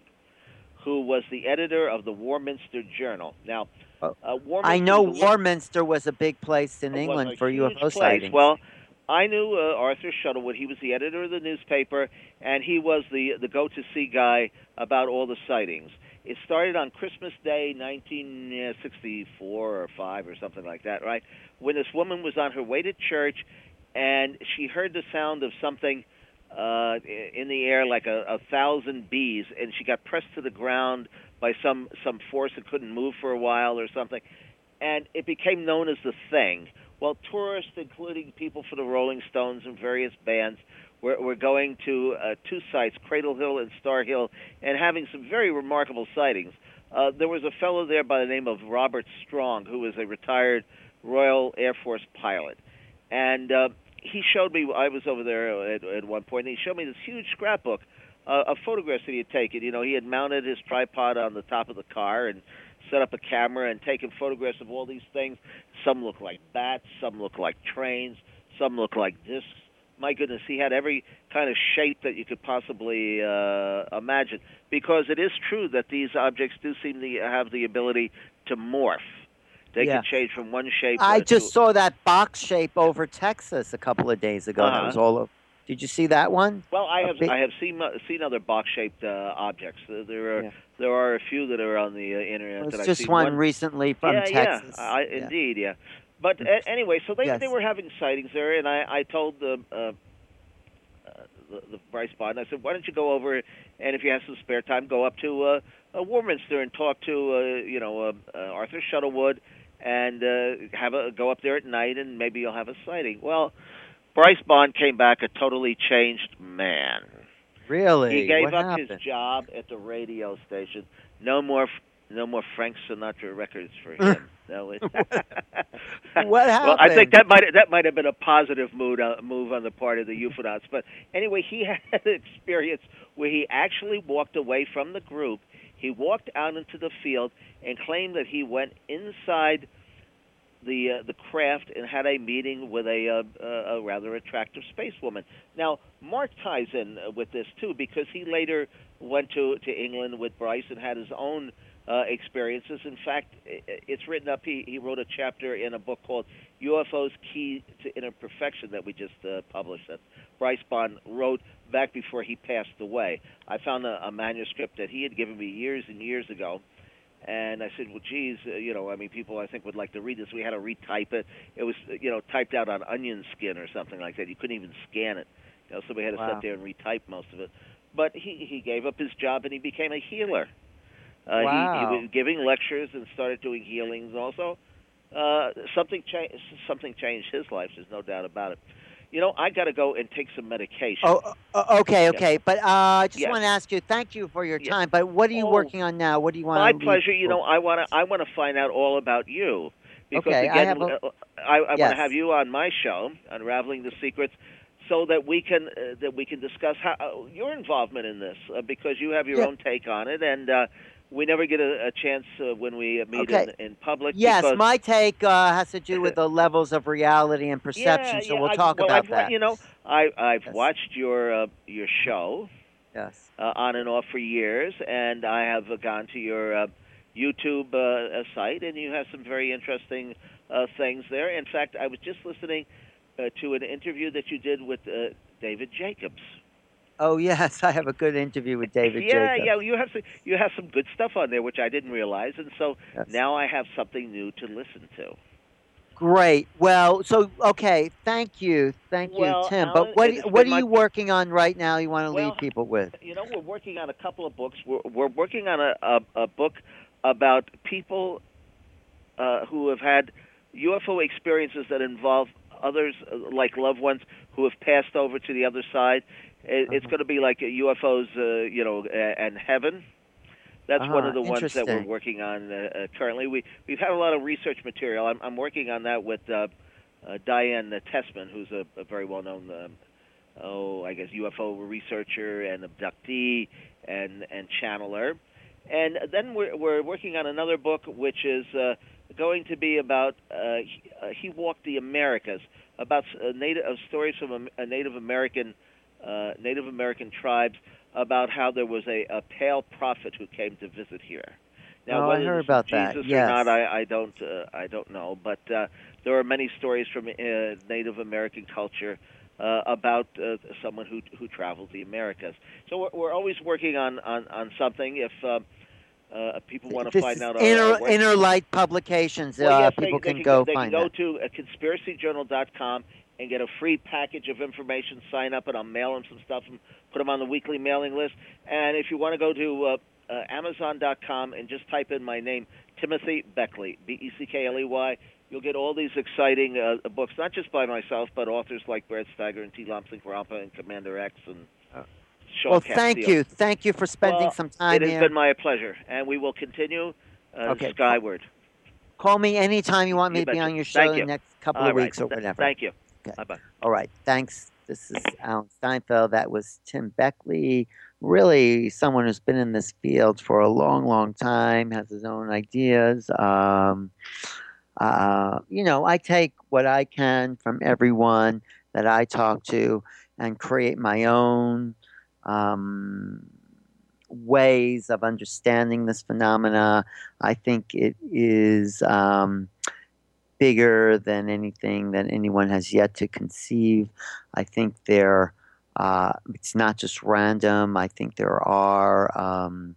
Speaker 2: who was the editor of the Warminster Journal. Now,
Speaker 1: Oh,
Speaker 2: uh,
Speaker 1: I
Speaker 2: Warminster
Speaker 1: know
Speaker 2: was a little
Speaker 1: Warminster was a big place in
Speaker 2: was a
Speaker 1: England for
Speaker 2: huge
Speaker 1: U F O
Speaker 2: place.
Speaker 1: sightings.
Speaker 2: Well, I knew uh, Arthur Shuttlewood. He was the editor of the newspaper, and he was the the go-to-see guy about all the sightings. It started on Christmas Day, nineteen sixty-four or five or something like that, right? When this woman was on her way to church, and she heard the sound of something uh, in the air, like a, a thousand bees, and she got pressed to the ground by some some force and couldn't move for a while or something, and it became known as the Thing. Well, tourists, including people for the Rolling Stones and various bands, were, were going to uh, two sites, Cradle Hill and Star Hill, and having some very remarkable sightings. Uh, there was a fellow there by the name of Robert Strong, who was a retired Royal Air Force pilot. And uh, he showed me, I was over there at, at one point, and he showed me this huge scrapbook uh, of photographs that he had taken. You know, he had mounted his tripod on the top of the car and set up a camera and taken photographs of all these things. Some look like bats, some look like trains, some look like discs. My goodness, he had every kind of shape that you could possibly uh, imagine. Because it is true that these objects do seem to have the ability to morph. They
Speaker 1: Yeah.
Speaker 2: can change from one shape
Speaker 1: I
Speaker 2: uh, to...
Speaker 1: just saw that box shape over Texas a couple of days ago. That
Speaker 2: Uh-huh.
Speaker 1: was all over. Did you see that one?
Speaker 2: Well, I
Speaker 1: A
Speaker 2: have
Speaker 1: big,
Speaker 2: I have seen uh, seen other box-shaped uh, objects. Uh, There are
Speaker 1: yeah.
Speaker 2: there are a few that are on the uh, internet
Speaker 1: There's
Speaker 2: that I've
Speaker 1: just
Speaker 2: seen.
Speaker 1: one
Speaker 2: One,
Speaker 1: recently from
Speaker 2: yeah, yeah,
Speaker 1: Texas.
Speaker 2: I,
Speaker 1: Yeah.
Speaker 2: indeed, yeah. But uh, anyway, so they they
Speaker 1: Yes.
Speaker 2: were having sightings there, and I I told the uh, uh, the, the Bryce Bond, I said, why don't you go over and if you have some spare time, go up to uh, uh, Warminster and talk to uh, you know uh, uh, Arthur Shuttlewood and uh, have a go up there at night, and maybe you'll have a sighting. Well, Bryce Bond came back a totally changed man. He
Speaker 1: Really?
Speaker 2: gave
Speaker 1: What
Speaker 2: up his
Speaker 1: happened?
Speaker 2: job at the radio station. No more, no more Frank Sinatra records for him. No, it,
Speaker 1: What
Speaker 2: well, I think
Speaker 1: happened?
Speaker 2: that might that might have been a positive mood uh, move on the part of the Euphonauts. But anyway, he had an experience where he actually walked away from the group. He walked out into the field and claimed that he went inside the uh, the craft and had a meeting with a, uh, a rather attractive space woman. Now, Mark ties in with this too because he later went to to England with Bryce and had his own uh, experiences. In fact, it's written up. He he wrote a chapter in a book called U F Os: Key to Inner Perfection that we just uh, published. That Bryce Bond wrote back before he passed away. I found a, a manuscript that he had given me years and years ago. And I said, well, geez, uh, you know, I mean, people I think would like to read this. We had to retype it. It was, you know, typed out on onion skin or something like that. You couldn't even scan it. You know, so we had to
Speaker 1: Wow.
Speaker 2: sit there and retype most of it. But he he gave up his job and he became a healer. Uh, he he
Speaker 1: Wow.
Speaker 2: was giving lectures and started doing healings also. Uh, something changed. Something changed his life. There's no doubt about it. You know, I got to go and take some medication.
Speaker 1: Oh, uh, okay,
Speaker 2: Yes.
Speaker 1: okay. But uh, I just
Speaker 2: Yes.
Speaker 1: want to ask you, thank you for your
Speaker 2: Yes.
Speaker 1: time. But what are you
Speaker 2: Oh,
Speaker 1: working on now? What do you
Speaker 2: my
Speaker 1: want to leave?
Speaker 2: pleasure. You know, I want to I want to find out all about you because
Speaker 1: Okay, I
Speaker 2: again,
Speaker 1: have a
Speaker 2: uh, I, I want
Speaker 1: yes.
Speaker 2: to have you on my show, Unraveling the Secrets, so that we can uh, that we can discuss how uh, your involvement in this uh, because you have your
Speaker 1: Yeah.
Speaker 2: own take on it, and uh, we never get a, a chance uh, when we meet
Speaker 1: Okay.
Speaker 2: in in public
Speaker 1: Yes,
Speaker 2: because
Speaker 1: my take uh, has to do with the levels of reality and
Speaker 2: yeah,
Speaker 1: perception. So
Speaker 2: yeah.
Speaker 1: we'll
Speaker 2: I've
Speaker 1: talk
Speaker 2: well, I've
Speaker 1: about
Speaker 2: wa-
Speaker 1: that.
Speaker 2: you know, I I've
Speaker 1: Yes.
Speaker 2: watched your uh, your show
Speaker 1: Yes.
Speaker 2: uh, on and off for years, and I have uh, gone to your uh, YouTube uh, uh, site, and you have some very interesting uh, things there. In fact, I was just listening uh, to an interview that you did with uh, David Jacobs.
Speaker 1: Oh yes, I have a good interview with David
Speaker 2: Yeah,
Speaker 1: Jacobs.
Speaker 2: yeah, you have some, you have some good stuff on there, which I didn't realize, and so
Speaker 1: Yes.
Speaker 2: now I have something new to listen to.
Speaker 1: Great. Well, so okay, thank you, thank you,
Speaker 2: Well,
Speaker 1: Tim. But
Speaker 2: Alan,
Speaker 1: what
Speaker 2: it has
Speaker 1: what
Speaker 2: been
Speaker 1: are
Speaker 2: my
Speaker 1: you working on right now? You want to leave
Speaker 2: well,
Speaker 1: people with?
Speaker 2: you know, we're working on a couple of books. We're, we're working on a, a, a book about people uh, who have had U F O experiences that involve others, uh, like loved ones who have passed over to the other side. It, it's
Speaker 1: Uh-huh.
Speaker 2: going to be like U F Os, uh, you know, and heaven. That's one
Speaker 1: Uh-huh.
Speaker 2: of the ones that we're
Speaker 1: Interesting.
Speaker 2: working on uh, uh, currently. We we've had a lot of research material. I'm, I'm working on that with uh, uh, Diane Tessman, who's a, a very well-known, um, oh, I guess U F O researcher and abductee and and channeler. And then we're we're working on another book, which is uh, going to be about uh, he, uh, he walked the Americas, about uh, native uh, stories from a, a Native American uh, Native American tribes about how there was a, a pale prophet who came to visit here. Now,
Speaker 1: Oh, I
Speaker 2: whether
Speaker 1: heard
Speaker 2: this is
Speaker 1: about that.
Speaker 2: Jesus or not,
Speaker 1: Yes.
Speaker 2: I, I don't uh, I don't know. But uh, there are many stories from uh, Native American culture uh, about uh, someone who who traveled the Americas. So we're, we're always working on on, on something. If uh, uh, people want to
Speaker 1: This
Speaker 2: find
Speaker 1: is
Speaker 2: out our, our
Speaker 1: Inner
Speaker 2: work,
Speaker 1: Inner Light Publications.
Speaker 2: well,
Speaker 1: Uh,
Speaker 2: yes, they
Speaker 1: people
Speaker 2: they
Speaker 1: can
Speaker 2: can
Speaker 1: go
Speaker 2: they can
Speaker 1: find
Speaker 2: go
Speaker 1: that.
Speaker 2: to uh, conspiracy journal dot com and get a free package of information. Sign up, and I'll mail them some stuff and put them on the weekly mailing list. And if you want to go to uh, uh, amazon dot com and just type in my name, Timothy Beckley, B E C K L E Y, you'll get all these exciting uh, books, not just by myself, but authors like Brad Steiger and T. Lomsink Rampa and Commander X and
Speaker 1: Uh,
Speaker 2: Sean
Speaker 1: Well, thank
Speaker 2: Castile.
Speaker 1: you, thank you for spending
Speaker 2: Well,
Speaker 1: some
Speaker 2: it
Speaker 1: time
Speaker 2: has
Speaker 1: here.
Speaker 2: been my pleasure, and we will continue uh,
Speaker 1: Okay, call,
Speaker 2: skyward.
Speaker 1: call me anytime you want me
Speaker 2: You
Speaker 1: to be
Speaker 2: betcha.
Speaker 1: on your show
Speaker 2: Thank
Speaker 1: in the
Speaker 2: you.
Speaker 1: next couple
Speaker 2: All
Speaker 1: of
Speaker 2: right.
Speaker 1: weeks or
Speaker 2: Th-
Speaker 1: whatever.
Speaker 2: thank you.
Speaker 1: Okay.
Speaker 2: Bye-bye.
Speaker 1: All right. Thanks. This is Alan Steinfeld. That was Tim Beckley. Really, someone who's been in this field for a long, long time, has his own ideas. Um, uh, you know, I take what I can from everyone that I talk to and create my own um, ways of understanding this phenomena. I think it is. Um, bigger than anything that anyone has yet to conceive. I think there, uh, it's not just random. I think there are um,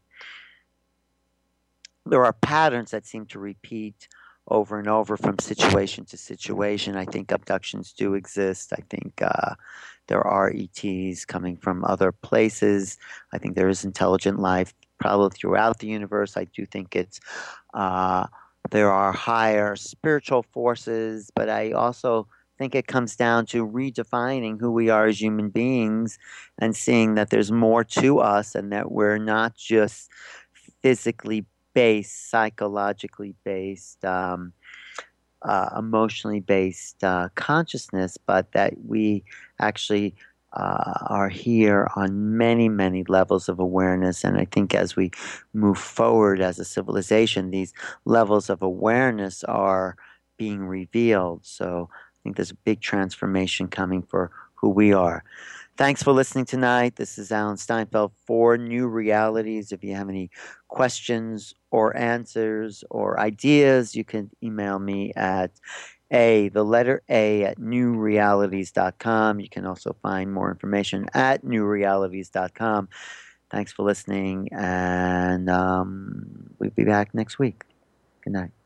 Speaker 1: there are patterns that seem to repeat over and over from situation to situation. I think abductions do exist. I think uh, there are E Ts coming from other places. I think there is intelligent life probably throughout the universe. I do think it's uh, there are higher spiritual forces, but I also think it comes down to redefining who we are as human beings and seeing that there's more to us and that we're not just physically based, psychologically based, um, uh, emotionally based uh, consciousness, but that we actually uh, are here on many, many levels of awareness. And I think as we move forward as a civilization, these levels of awareness are being revealed. So I think there's a big transformation coming for who we are. Thanks for listening tonight. This is Alan Steinfeld for New Realities. If you have any questions or answers or ideas, you can email me at A, the letter A at new realities dot com. You can also find more information at new realities dot com. Thanks for listening, and um, we'll be back next week. Good night.